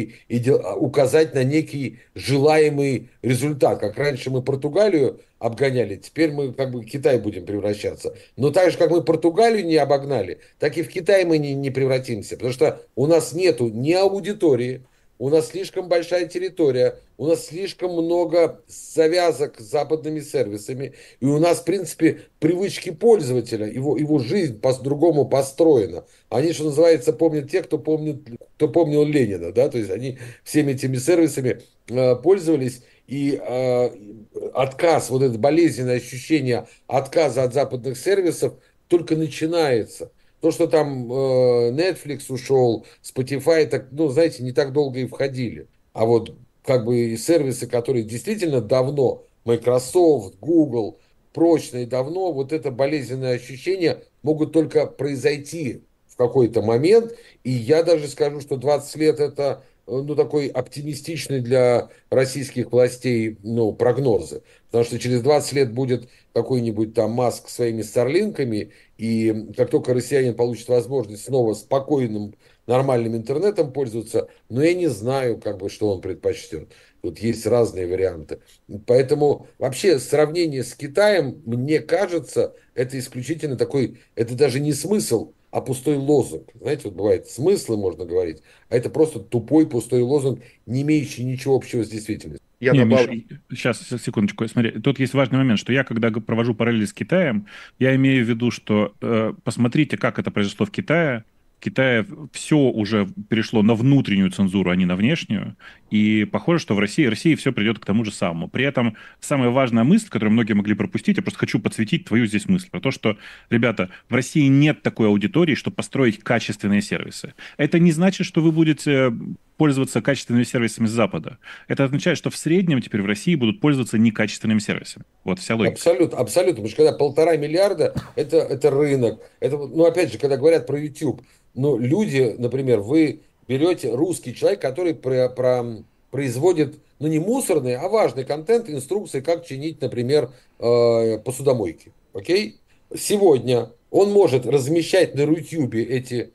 указать на некий желаемый результат. Как раньше мы Португалию обгоняли, теперь мы как бы в Китай будем превращаться. Но так же, как мы Португалию не обогнали, так и в Китай мы не превратимся. Потому что у нас нету ни аудитории, у нас слишком большая территория, у нас слишком много завязок с западными сервисами, и у нас, в принципе, привычки пользователя, его жизнь по-другому построена. Они, что называется, помнят те, кто помнил Ленина, да, то есть они всеми этими сервисами пользовались, и отказ, вот это болезненное ощущение отказа от западных сервисов только начинается. То, что там Netflix ушел, Spotify, так, знаете, не так долго и входили. А вот как бы и сервисы, которые действительно давно, Microsoft, Google, прочно и давно, вот это болезненное ощущение могут только произойти в какой-то момент. И я даже скажу, что 20 лет это такой оптимистичный для российских властей прогнозы. Потому что через 20 лет будет какой-нибудь там Маск своими старлинками, и как только россиянин получит возможность снова спокойным, нормальным интернетом пользоваться, но я не знаю, как бы, что он предпочтет. Тут есть разные варианты. Поэтому вообще сравнение с Китаем, мне кажется, это исключительно такой, это даже не смысл, а пустой лозунг. Знаете, вот бывает смыслы, можно говорить, а это просто тупой пустой лозунг, не имеющий ничего общего с действительностью. Я Не, Миш, добавлю. сейчас, секундочку, смотри, тут есть важный момент, что я, когда провожу параллели с Китаем, я имею в виду, что посмотрите, как это произошло в Китае. В Китае все уже перешло на внутреннюю цензуру, а не на внешнюю. И похоже, что в России все придет к тому же самому. При этом самая важная мысль, которую многие могли пропустить, я просто хочу подсветить твою здесь мысль, про то, что, ребята, в России нет такой аудитории, чтобы построить качественные сервисы. Это не значит, что вы будете пользоваться качественными сервисами с Запада. Это означает, что в среднем теперь в России будут пользоваться некачественными сервисами. Вот вся логика. Абсолютно, абсолютно. Потому что когда 1,5 миллиарда, это рынок. Это, опять же, когда говорят про YouTube, люди, например, вы берете русский человек, который производит, не мусорный, а важный контент, инструкции, как чинить, например, посудомойки. Окей? Сегодня он может размещать на YouTube эти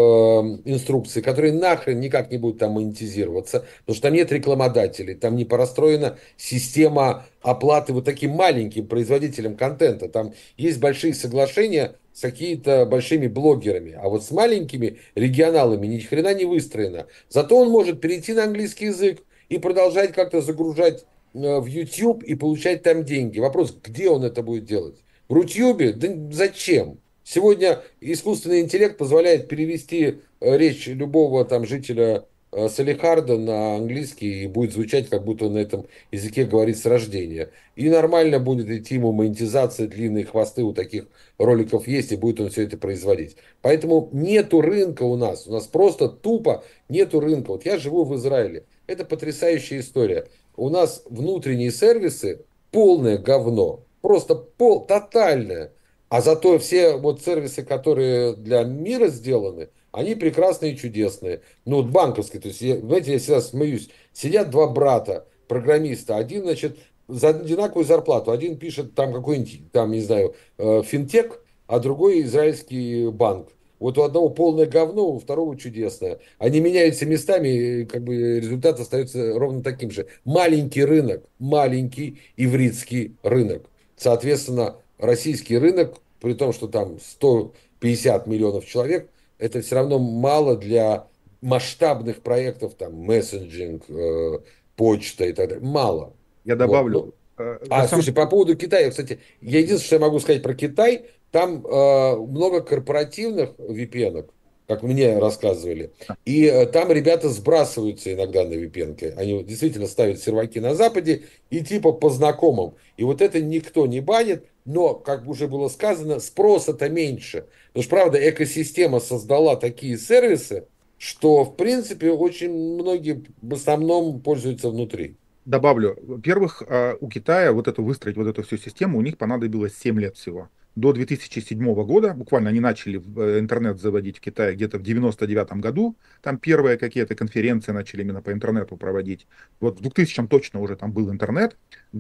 инструкции, которые нахрен никак не будут там монетизироваться, потому что там нет рекламодателей, там не простроена система оплаты вот таким маленьким производителям контента. Там есть большие соглашения с какими-то большими блогерами, а вот с маленькими регионалами ни хрена не выстроено. Зато он может перейти на английский язык и продолжать как-то загружать в YouTube и получать там деньги. Вопрос, где он это будет делать? В Рутюбе? Да зачем? Сегодня искусственный интеллект позволяет перевести речь любого там жителя Салехарда на английский и будет звучать, как будто он на этом языке говорит с рождения. И нормально будет идти ему монетизация, длинные хвосты у таких роликов есть, и будет он все это производить. Поэтому нету рынка у нас просто тупо нету рынка. Вот я живу в Израиле, это потрясающая история. У нас внутренние сервисы полное говно. Просто тотальное. А зато все вот сервисы, которые для мира сделаны, они прекрасные и чудесные. Ну, вот банковские, то есть, знаете, я всегда смеюсь. Сидят два брата, программиста. Один, значит, за одинаковую зарплату. Один пишет там какой-нибудь, там, не знаю, финтех, а другой израильский банк. Вот у одного полное говно, у второго чудесное. Они меняются местами, и как бы результат остается ровно таким же. Маленький рынок, маленький ивритский рынок. Соответственно, российский рынок, при том, что там 150 миллионов человек, это все равно мало для масштабных проектов, там, мессенджинг, почта и так далее. Мало. Я Вот. Ну, добавлю, на самом слушай, по поводу Китая, кстати, я единственное, что я могу сказать про Китай, там много корпоративных VPN, как мне рассказывали, и там ребята сбрасываются иногда на VPN. Они вот действительно ставят серваки на Западе и типа по знакомым. И вот это никто не банит, но, как уже было сказано, спроса-то меньше. Потому что, правда, экосистема создала такие сервисы, что, в принципе, очень многие в основном пользуются внутри. добавлю. Во-первых, у Китая вот эту выстроить вот эту всю систему у них понадобилось 7 лет всего. До 2007 года, буквально они начали интернет заводить в Китае где-то в 99 году, там первые какие-то конференции начали именно по интернету проводить. Вот в 2000 точно уже там был интернет.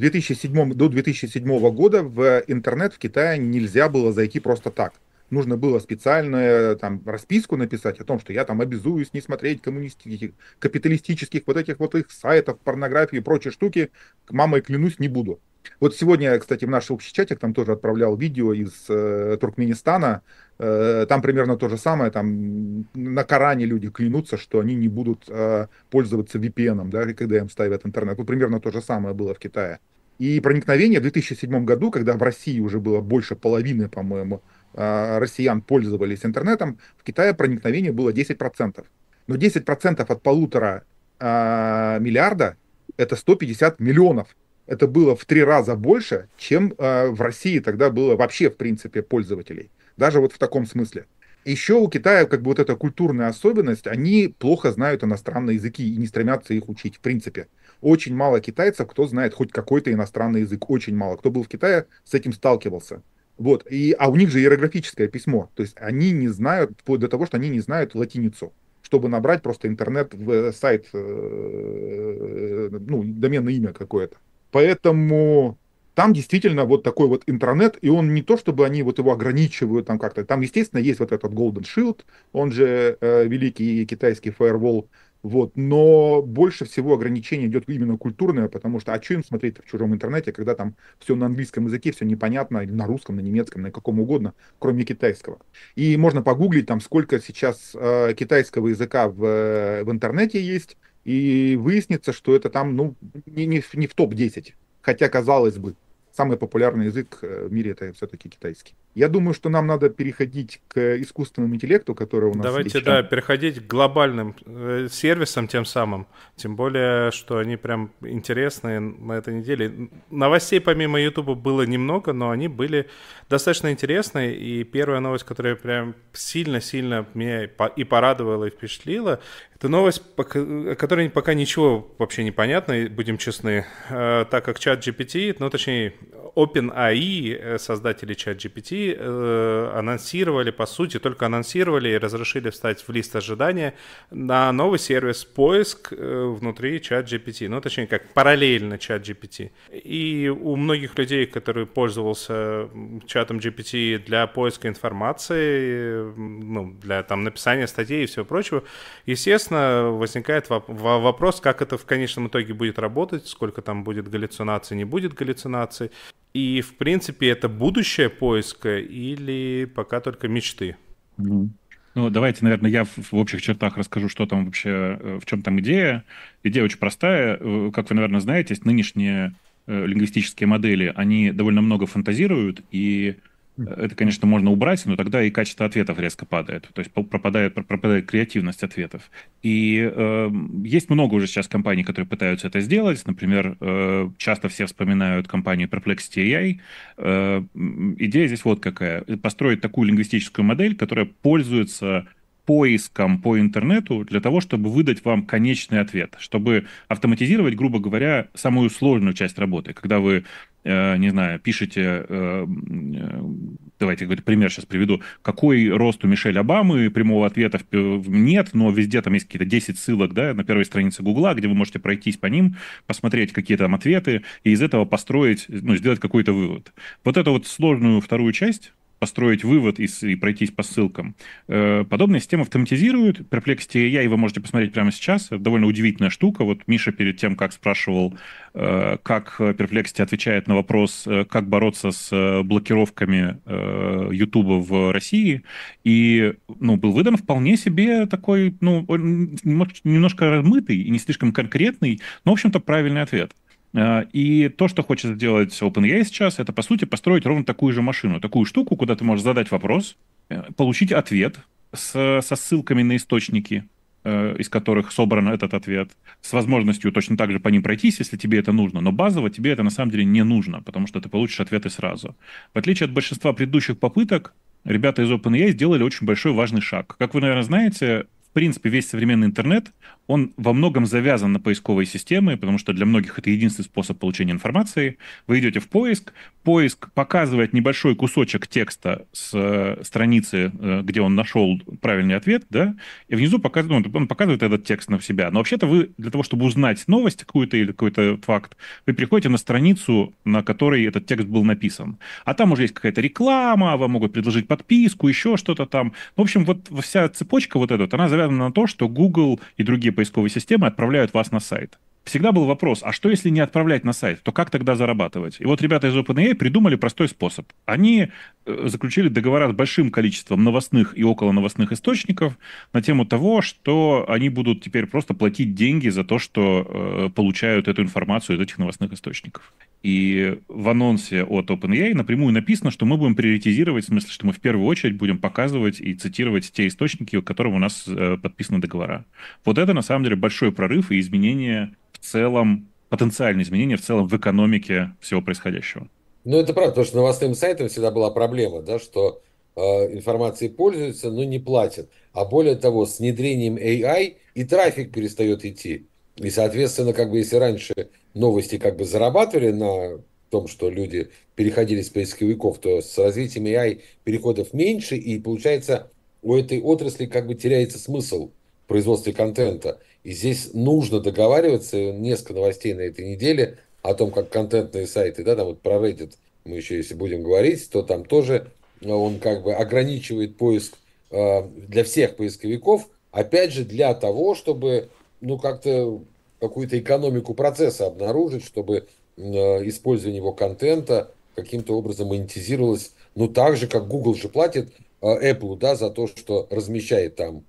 До 2007 года в интернет в Китае нельзя было зайти просто так. Нужно было специальную там расписку написать о том, что я там обязуюсь не смотреть капиталистических вот этих вот их сайтов, порнографии и прочие штуки. Мамой клянусь, не буду. Вот сегодня я, кстати, в наш общий чатик там тоже отправлял видео из Туркменистана. Там примерно то же самое. Там на Коране люди клянутся, что они не будут пользоваться VPN, да, когда им ставят интернет. Вот примерно то же самое было в Китае. И проникновение в 2007 году, когда в России уже было больше половины, по-моему, россиян пользовались интернетом, в Китае проникновение было 10%. Но 10% от 1,5 миллиарда — это 150 миллионов. Это было в 3 раза больше, чем в России тогда было вообще, в принципе, пользователей. Даже вот в таком смысле. Еще у Китая как бы вот эта культурная особенность, они плохо знают иностранные языки и не стремятся их учить, в принципе. Очень мало китайцев, кто знает хоть какой-то иностранный язык, очень мало. Кто был в Китае, с этим сталкивался. Вот. А у них же иероглифическое письмо. То есть они не знают, вплоть до того, что они не знают латиницу, чтобы набрать просто интернет в сайт, ну, доменное имя какое-то. Поэтому там действительно вот такой вот интернет, и он не то, чтобы они вот его ограничивают там как-то. Там, естественно, есть вот этот Golden Shield, он же великий китайский фаервол, вот, но больше всего ограничений идет именно культурное, потому что, а что им смотреть в чужом интернете, когда там все на английском языке, все непонятно, или на русском, на немецком, на каком угодно, кроме китайского. И можно погуглить там, сколько сейчас китайского языка в интернете есть, и выяснится, что это там, ну, не в топ-10. Хотя, казалось бы, самый популярный язык в мире — это все-таки китайский. Я думаю, что нам надо переходить к искусственному интеллекту, который у нас Давайте, лично... да, переходить к глобальным сервисам тем самым. Тем более, что они прям интересные на этой неделе. Новостей помимо YouTube было немного, но они были достаточно интересные. И первая новость, которая прям сильно-сильно меня и порадовала, и впечатлила, это новость, о которой пока ничего вообще не понятно, будем честны, так как ChatGPT, ну точнее OpenAI, создатели ChatGPT, анонсировали, по сути, только анонсировали и разрешили встать в лист ожидания на новый сервис поиск внутри ChatGPT, ну точнее как параллельно ChatGPT. И у многих людей, которые пользовался чатом GPT для поиска информации, ну, для там написания статей и всего прочего, естественно, возникает вопрос, как это в конечном итоге будет работать, сколько там будет галлюцинаций, не будет галлюцинаций. И, в принципе, это будущее поиска или пока только мечты? Ну, давайте, наверное, я в общих чертах расскажу, что там вообще, в чем там идея. Идея очень простая. Как вы, наверное, знаете, нынешние лингвистические модели, они довольно много фантазируют, и это, конечно, можно убрать, но тогда и качество ответов резко падает. То есть пропадает креативность ответов. И есть много уже сейчас компаний, которые пытаются это сделать. Например, часто все вспоминают компанию Perplexity AI. Идея здесь вот какая. Построить такую лингвистическую модель, которая пользуется поиском по интернету для того, чтобы выдать вам конечный ответ, чтобы автоматизировать, грубо говоря, самую сложную часть работы. Когда вы не знаю, пишете, давайте какой-то пример сейчас приведу, какой рост у Мишель Обамы, прямого ответа нет, но везде там есть какие-то 10 ссылок, да, на первой странице Гугла, где вы можете пройтись по ним, посмотреть какие там ответы, и из этого построить, ну, сделать какой-то вывод. Вот эту вот сложную вторую часть, построить вывод и пройтись по ссылкам. Подобная система автоматизирует. Perplexity AI вы можете посмотреть прямо сейчас. Это довольно удивительная штука. Вот Миша перед тем, как спрашивал, как Perplexity отвечает на вопрос, как бороться с блокировками YouTube в России, и ну, был выдан вполне себе такой, ну, немножко размытый и не слишком конкретный, но, в общем-то, правильный ответ. И то, что хочет сделать OpenAI сейчас, это, по сути, построить ровно такую же машину, такую штуку, куда ты можешь задать вопрос, получить ответ со ссылками на источники, из которых собран этот ответ, с возможностью точно так же по ним пройтись, если тебе это нужно. Но базово тебе это на самом деле не нужно, потому что ты получишь ответы сразу. В отличие от большинства предыдущих попыток, ребята из OpenAI сделали очень большой важный шаг. Как вы, наверное, знаете, в принципе, весь современный интернет, он во многом завязан на поисковые системы, потому что для многих это единственный способ получения информации. Вы идете в поиск, поиск показывает небольшой кусочек текста с страницы, где он нашел правильный ответ, да, и внизу показывает, ну, он показывает этот текст на себя. Но вообще-то вы для того, чтобы узнать новость какую-то или какой-то факт, вы переходите на страницу, на которой этот текст был написан. А там уже есть какая-то реклама, вам могут предложить подписку, еще что-то там. В общем, вот вся цепочка вот эта, вот, она завязана на то, что Google и другие поисковые системы отправляют вас на сайт. Всегда был вопрос, а что если не отправлять на сайт, то как тогда зарабатывать? И вот ребята из OpenAI придумали простой способ. Они заключили договора с большим количеством новостных и околоновостных источников на тему того, что они будут теперь просто платить деньги за то, что получают эту информацию из этих новостных источников. И в анонсе от OpenAI напрямую написано, что мы будем приоритизировать, в смысле, что мы в первую очередь будем показывать и цитировать те источники, к которым у нас подписаны договора. Вот это, на самом деле, большой прорыв и изменение в целом, потенциальные изменения в целом в экономике всего происходящего. Ну, это правда, потому что новостным сайтам всегда была проблема, да, что информацией пользуются, но не платят. А более того, с внедрением AI и трафик перестает идти. И, соответственно, как бы если раньше новости как бы зарабатывали на том, что люди переходили с поисковиков, то с развитием AI переходов меньше, и получается у этой отрасли как бы теряется смысл в производстве контента. И здесь нужно договариваться, несколько новостей на этой неделе о том, как контентные сайты, да, там вот про Reddit мы еще, если будем говорить, то там тоже он как бы ограничивает поиск для всех поисковиков, опять же, для того, чтобы, ну, как-то какую-то экономику процесса обнаружить, чтобы использование его контента каким-то образом монетизировалось, ну, так же, как Google же платит Apple, да, за то, что размещает там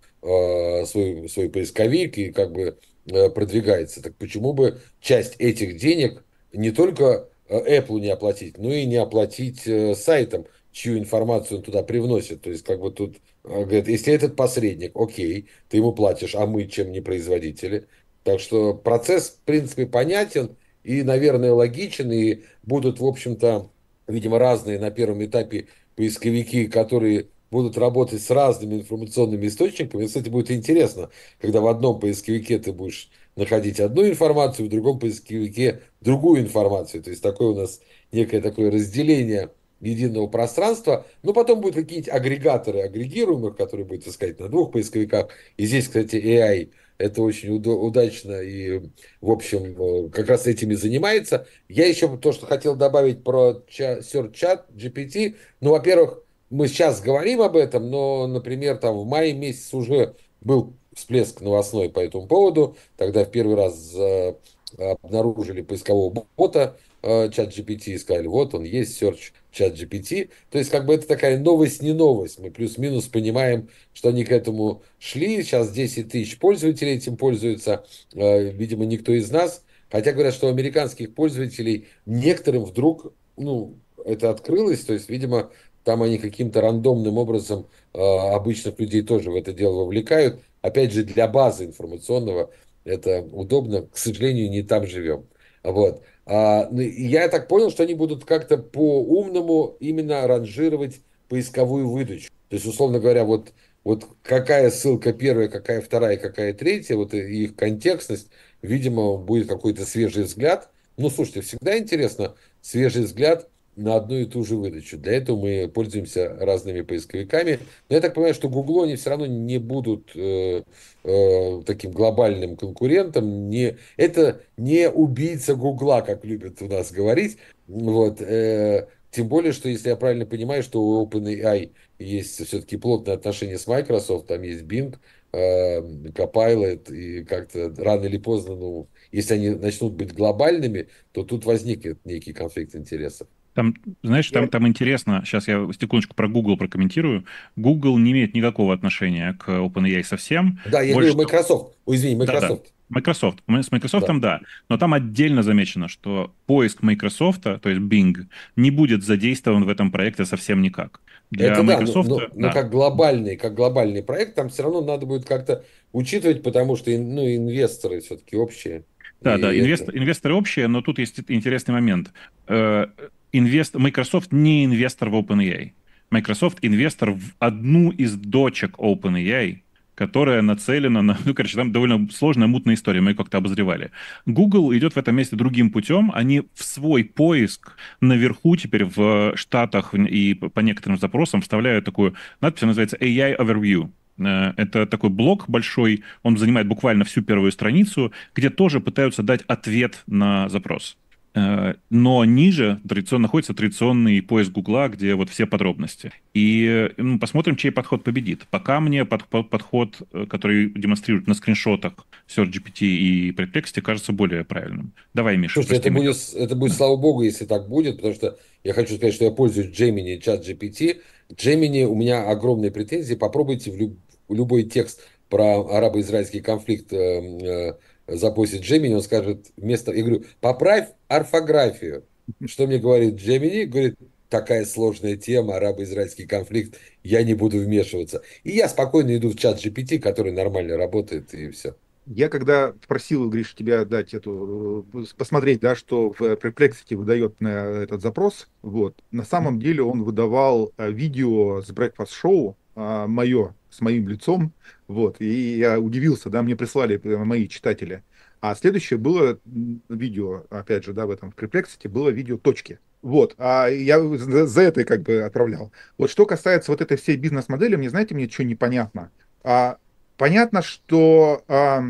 свой поисковик и как бы продвигается. Так почему бы часть этих денег не только Apple не оплатить, но и не оплатить сайтам, чью информацию он туда привносит. То есть, как бы тут говорят, если этот посредник, окей, ты ему платишь, а мы чем не производители. Так что процесс, в принципе, понятен и, наверное, логичен, и будут, в общем-то, видимо, разные на первом этапе поисковики, которые будут работать с разными информационными источниками. Кстати, будет интересно, когда в одном поисковике ты будешь находить одну информацию, в другом поисковике другую информацию. То есть такое у нас некое такое разделение единого пространства. Но потом будут какие-нибудь агрегаторы агрегируемых, которые будут искать на двух поисковиках. И здесь, кстати, AI это очень удачно и, в общем, как раз этим и занимается. Я еще то, что хотел добавить про Search Chat GPT. Ну, во-первых, мы сейчас говорим об этом, но, например, там в мае месяце уже был всплеск новостной по этому поводу. Тогда в первый раз обнаружили поискового бота чат GPT и сказали, вот он есть, Search чат GPT. То есть, как бы это такая новость, не новость. Мы плюс-минус понимаем, что они к этому шли. Сейчас 10 тысяч пользователей этим пользуются. Видимо, никто из нас. Хотя говорят, что у американских пользователей некоторым вдруг, ну, это открылось. То есть, видимо, там они каким-то рандомным образом обычных людей тоже в это дело вовлекают. Опять же, для базы информационного это удобно. К сожалению, не там живем. Вот. Я так понял, что они будут как-то по-умному именно ранжировать поисковую выдачу. То есть, условно говоря, вот какая ссылка первая, какая вторая, какая третья, вот их контекстность, видимо, будет какой-то свежий взгляд Ну, слушайте, всегда интересно свежий взгляд на одну и ту же выдачу. Для этого мы пользуемся разными поисковиками. Но я так понимаю, что Google они все равно не будут таким глобальным конкурентом. Это не убийца Гугла, как любят у нас говорить. Вот, тем более, что, если я правильно понимаю, что у OpenAI есть все-таки плотные отношения с Microsoft, там есть Bing, Copilot, и как-то рано или поздно, ну, если они начнут быть глобальными, то тут возникнет некий конфликт интересов. Там, знаешь, Я, там интересно, сейчас я секундочку про Google прокомментирую. Google не имеет никакого отношения к OpenAI совсем. Да, я Больше говорю того, Microsoft. Ой, извини, да-да, Microsoft. Microsoft. С Microsoft Да. да, но там отдельно замечено, что поиск Microsoft, то есть Bing, не будет задействован в этом проекте совсем никак. Для Это да, Microsoft, но да. как глобальный проект, там все равно надо будет как-то учитывать, потому что ну, инвесторы все-таки общие. Да, да, И это... инвесторы общие, но тут есть интересный момент. Э, Microsoft не инвестор в OpenAI. Microsoft инвестор в одну из дочек OpenAI, которая нацелена на... Ну, короче, там довольно сложная, мутная история, мы ее как-то обозревали. Google идет в этом месте другим путем. Они в свой поиск наверху теперь в Штатах и по некоторым запросам вставляют такую надпись, она называется AI Overview. Это такой блок большой, он занимает буквально всю первую страницу, где тоже пытаются дать ответ на запрос. Но ниже традиционно находится традиционный поиск Гугла, где вот все подробности. И ну, посмотрим, чей подход победит. Пока мне подход, который демонстрируют на скриншотах SearchGPT и Perplexity, кажется более правильным. Давай, Миша, Слушайте, прости меня. это будет, слава богу, если так будет, потому что я хочу сказать, что я пользуюсь Gemini и ChatGPT. Gemini, у меня огромные претензии. Попробуйте в любой текст про арабо-израильский конфликт запостить Gemini, он скажет вместо... Я говорю, поправь орфографию. Что мне говорит Gemini? Говорит, такая сложная тема, арабо-израильский конфликт, я не буду вмешиваться. И я спокойно иду в чат GPT, который нормально работает, и все. я когда просил, Гриш, тебя дать посмотреть, да, что в Perplexity выдает на этот запрос, вот, на самом деле он выдавал видео с Breakfast Show, мое, с моим лицом, вот, и я удивился, да, мне прислали мои читатели. А следующее было видео, опять же, да, в этом в Perplexity было видео точки. Вот, а я за это как бы отправлял. Вот что касается вот этой всей бизнес-модели, мне, знаете, мне что непонятно. Понятно, что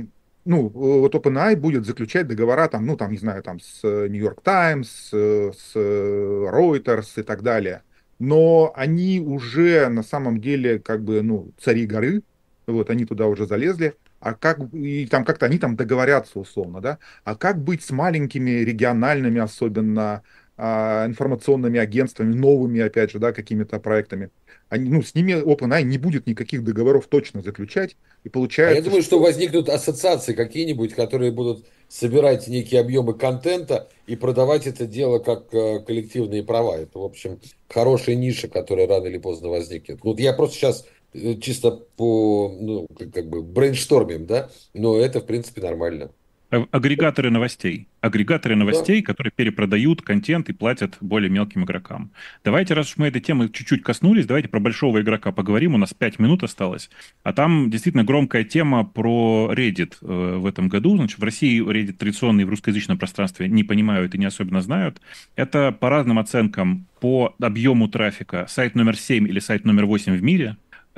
ну, вот OpenAI будет заключать договора там, ну, там, не знаю, там с New York Times, с Reuters и так далее. Но они уже на самом деле как бы, ну, цари горы, вот, они туда уже залезли, а как, и там как-то они там договорятся условно, да, а как быть с маленькими региональными, особенно информационными агентствами, новыми, опять же, да, какими-то проектами? Они, ну, с ними OpenAI не будет никаких договоров точно заключать, и А я получается, думаю, что что возникнут ассоциации какие-нибудь, которые будут собирать некие объемы контента и продавать это дело как коллективные права. Это, в общем, хорошая ниша, которая рано или поздно возникнет. Вот я просто сейчас чисто по, ну, как бы брейнштормим, да, но это, в принципе, нормально. Агрегаторы новостей. Агрегаторы Да. новостей, которые перепродают контент и платят более мелким игрокам. Давайте, раз уж мы этой темы чуть-чуть коснулись, давайте про большого игрока поговорим. У нас 5 минут осталось. А там действительно громкая тема про Reddit в этом году. Значит, в России Reddit традиционный в русскоязычном пространстве не понимают и не особенно знают. Это по разным оценкам по объему трафика сайт номер 7 или сайт номер 8 в мире.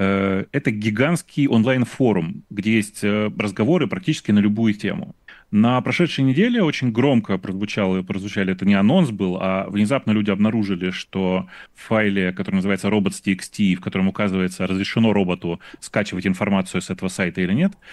Это гигантский онлайн-форум, где есть разговоры практически на любую тему. На прошедшей неделе очень громко прозвучали, это не анонс был, а внезапно люди обнаружили, что в файле, который называется robots.txt, в котором указывается, разрешено роботу скачивать информацию с этого сайта или нет,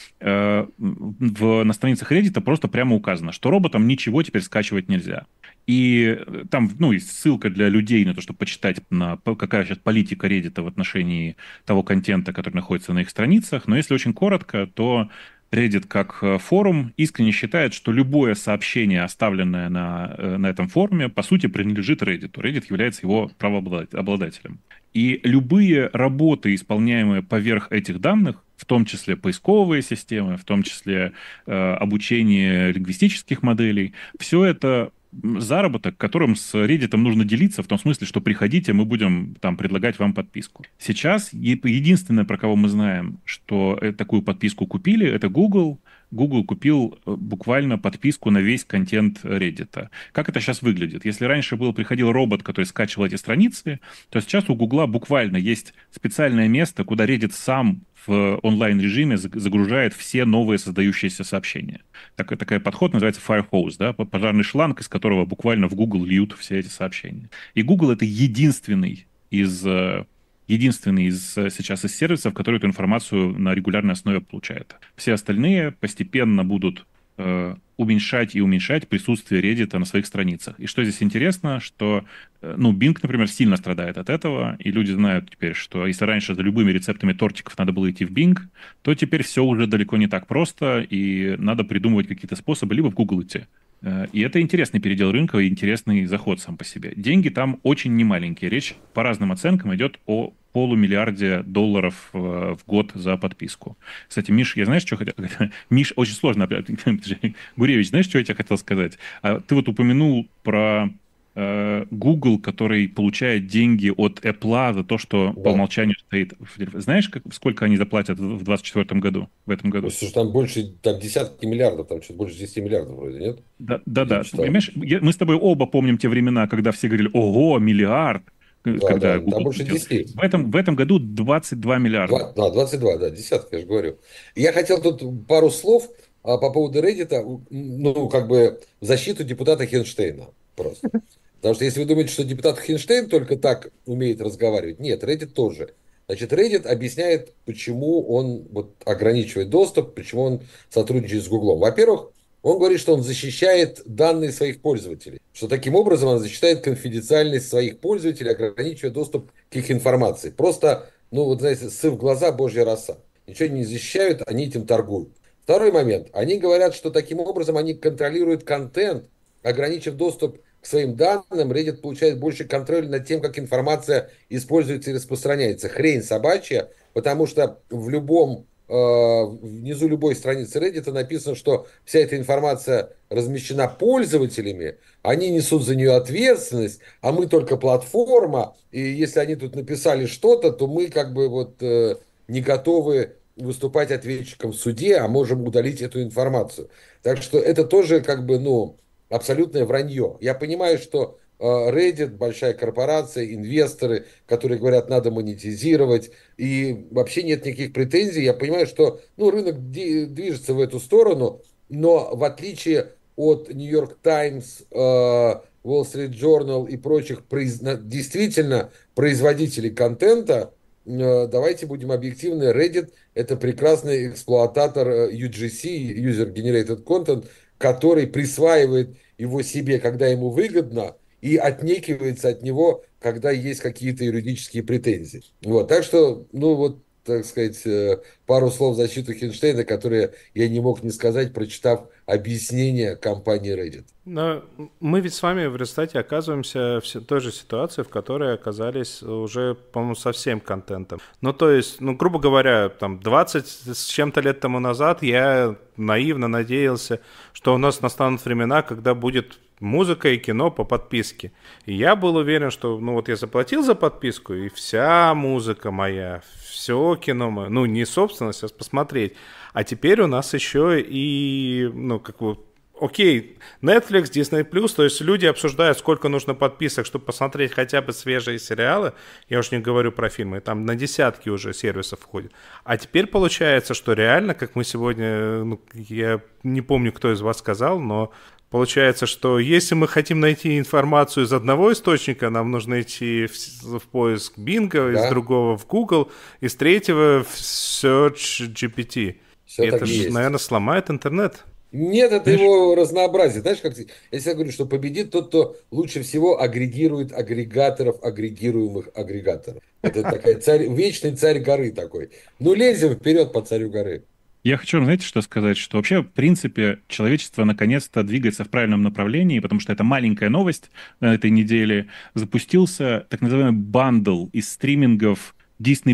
на страницах Reddit просто прямо указано, что роботам ничего теперь скачивать нельзя. И там, ну, есть ссылка для людей на то, чтобы почитать, какая сейчас политика Reddit в отношении того контента, который находится на их страницах. Но если очень коротко, то Reddit как форум искренне считает, что любое сообщение, оставленное на этом форуме, по сути, принадлежит Reddit. Reddit является его правообладателем. И любые работы, исполняемые поверх этих данных, в том числе поисковые системы, в том числе обучение лингвистических моделей, все это заработок, которым с Reddit нужно делиться, в том смысле, что приходите, мы будем там предлагать вам подписку. Сейчас единственное, про кого мы знаем, что такую подписку купили, это Google, Google купил буквально подписку на весь контент Reddit. Как это сейчас выглядит? Если раньше приходил робот, который скачивал эти страницы, то сейчас у Google буквально есть специальное место, куда Reddit сам в онлайн-режиме загружает все новые создающиеся сообщения. Такой подход называется Firehose, да, пожарный шланг, из которого буквально в Google льют все эти сообщения. И Google — это единственный из сейчас из сервисов, который эту информацию на регулярной основе получает. Все остальные постепенно будут уменьшать и уменьшать присутствие Reddit на своих страницах. И что здесь интересно, что, Bing, например, сильно страдает от этого, и люди знают теперь, что если раньше за любыми рецептами тортиков надо было идти в Bing, то теперь все уже далеко не так просто, и надо придумывать какие-то способы, либо в Google идти. И это интересный передел рынка и интересный заход сам по себе. Деньги там очень немаленькие. Речь по разным оценкам идет о $500 миллиарда в год за подписку. Кстати, Миш, я знаешь, что хотел... Миш, очень сложно... Гуревич, знаешь, что я тебе хотел сказать? Ты упомянул про Google, который получает деньги от Apple за то, что по умолчанию стоит. Знаешь, сколько они заплатят в 2024 году, в этом году? Слушай, там больше, там десятки миллиардов, там что-то больше 10 миллиардов вроде, нет? Да. Понимаешь, мы с тобой оба помним те времена, когда все говорили: ого, миллиард. Когда там больше 10. В этом году 22 миллиарда. 22, десятки, я же говорю. Я хотел тут пару слов по поводу Reddit, в защиту депутата Хинштейна просто. Потому что если вы думаете, что депутат Хинштейн только так умеет разговаривать, нет, Reddit тоже. Значит, Reddit объясняет, почему он ограничивает доступ, почему он сотрудничает с Гуглом. Во-первых, он говорит, что он защищает данные своих пользователей, что таким образом он защищает конфиденциальность своих пользователей, ограничивая доступ к их информации. Просто, знаете, сыв в глаза, божья роса. Ничего не защищают, они этим торгуют. Второй момент. Они говорят, что таким образом они контролируют контент, ограничив доступ к своим данным, Reddit получает больше контроля над тем, как информация используется и распространяется. Хрень собачья, потому что внизу любой страницы Reddit написано, что вся эта информация размещена пользователями, они несут за нее ответственность, а мы только платформа, и если они тут написали что-то, то мы не готовы выступать ответчиком в суде, а можем удалить эту информацию. Так что это тоже абсолютное вранье. Я понимаю, что Reddit, большая корпорация, инвесторы, которые говорят, надо монетизировать, и вообще нет никаких претензий. Я понимаю, что рынок движется в эту сторону, но в отличие от New York Times, Wall Street Journal и прочих действительно производителей контента, давайте будем объективны, Reddit — это прекрасный эксплуататор UGC, User Generated Content, который присваивает его себе, когда ему выгодно, и отнекивается от него, когда есть какие-то юридические претензии. Так что, так сказать, пару слов в защиту Хинштейна, которые я не мог не сказать, прочитав объяснение компании Reddit. Но мы ведь с вами в результате оказываемся в той же ситуации, в которой оказались уже, по-моему, со всем контентом. То есть, грубо говоря, 20 с чем-то лет тому назад я наивно надеялся, что у нас настанут времена, когда будет музыка и кино по подписке. И я был уверен, что, я заплатил за подписку, и вся музыка моя, все кино мое, не собственность, а посмотреть. А теперь у нас еще и, окей, Netflix, Disney+, то есть люди обсуждают, сколько нужно подписок, чтобы посмотреть хотя бы свежие сериалы. Я уж не говорю про фильмы, там на десятки уже сервисов входит. А теперь получается, что реально, как мы сегодня, я не помню, кто из вас сказал, но получается, что если мы хотим найти информацию из одного источника, нам нужно идти в поиск Bing, из другого в Google, из третьего в Search GPT. Это же, наверное, сломает интернет. Нет, это его разнообразие. Знаешь, если я говорю, что победит тот, кто лучше всего агрегирует агрегаторов, агрегируемых агрегаторов. Это такой вечный царь горы такой. Лезем вперед по царю горы. Я хочу, знаете, что сказать, что вообще, в принципе, человечество наконец-то двигается в правильном направлении, потому что это маленькая новость на этой неделе. Запустился так называемый бандл из стримингов Disney+,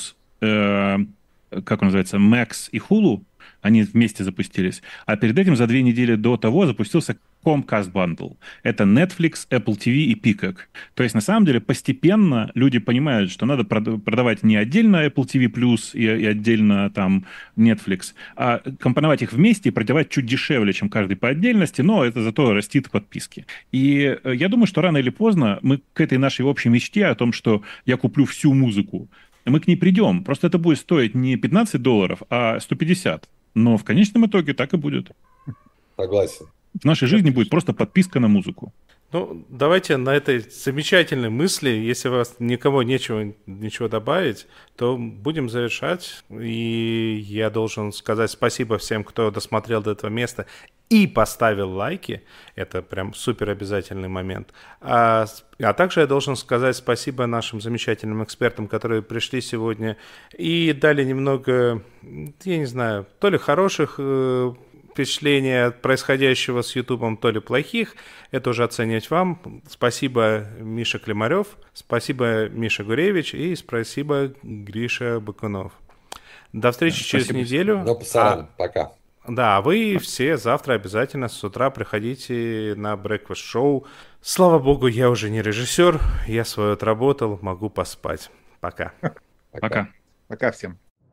как он называется, Max и Hulu. Они вместе запустились. А перед этим, за 2 недели до того, запустился Comcast Bundle, это Netflix, Apple TV и Peacock. То есть, на самом деле, постепенно люди понимают, что надо продавать не отдельно Apple TV Plus и отдельно там Netflix, а компоновать их вместе и продавать чуть дешевле, чем каждый по отдельности, но это зато растит подписки. И я думаю, что рано или поздно мы к этой нашей общей мечте о том, что я куплю всю музыку, мы к ней придем. Просто это будет стоить не $15, а 150. Но в конечном итоге так и будет. Согласен. В нашей жизни будет просто подписка на музыку. Ну, давайте на этой замечательной мысли, если у вас никого ничего добавить, то будем завершать. И я должен сказать спасибо всем, кто досмотрел до этого места и поставил лайки. Это прям супер обязательный момент. А также я должен сказать спасибо нашим замечательным экспертам, которые пришли сегодня и дали немного, я не знаю, то ли хороших впечатления от происходящего с Ютубом, то ли плохих. Это уже оценивать вам. Спасибо, Миша Климарев, спасибо, Миша Гуревич, и спасибо, Гриша Бакунов. До встречи через неделю. Ну, пока. Да, а вы все завтра обязательно с утра приходите на Breakfast Show. Слава богу, я уже не режиссер, я свое отработал, могу поспать. Пока. Пока. Пока всем.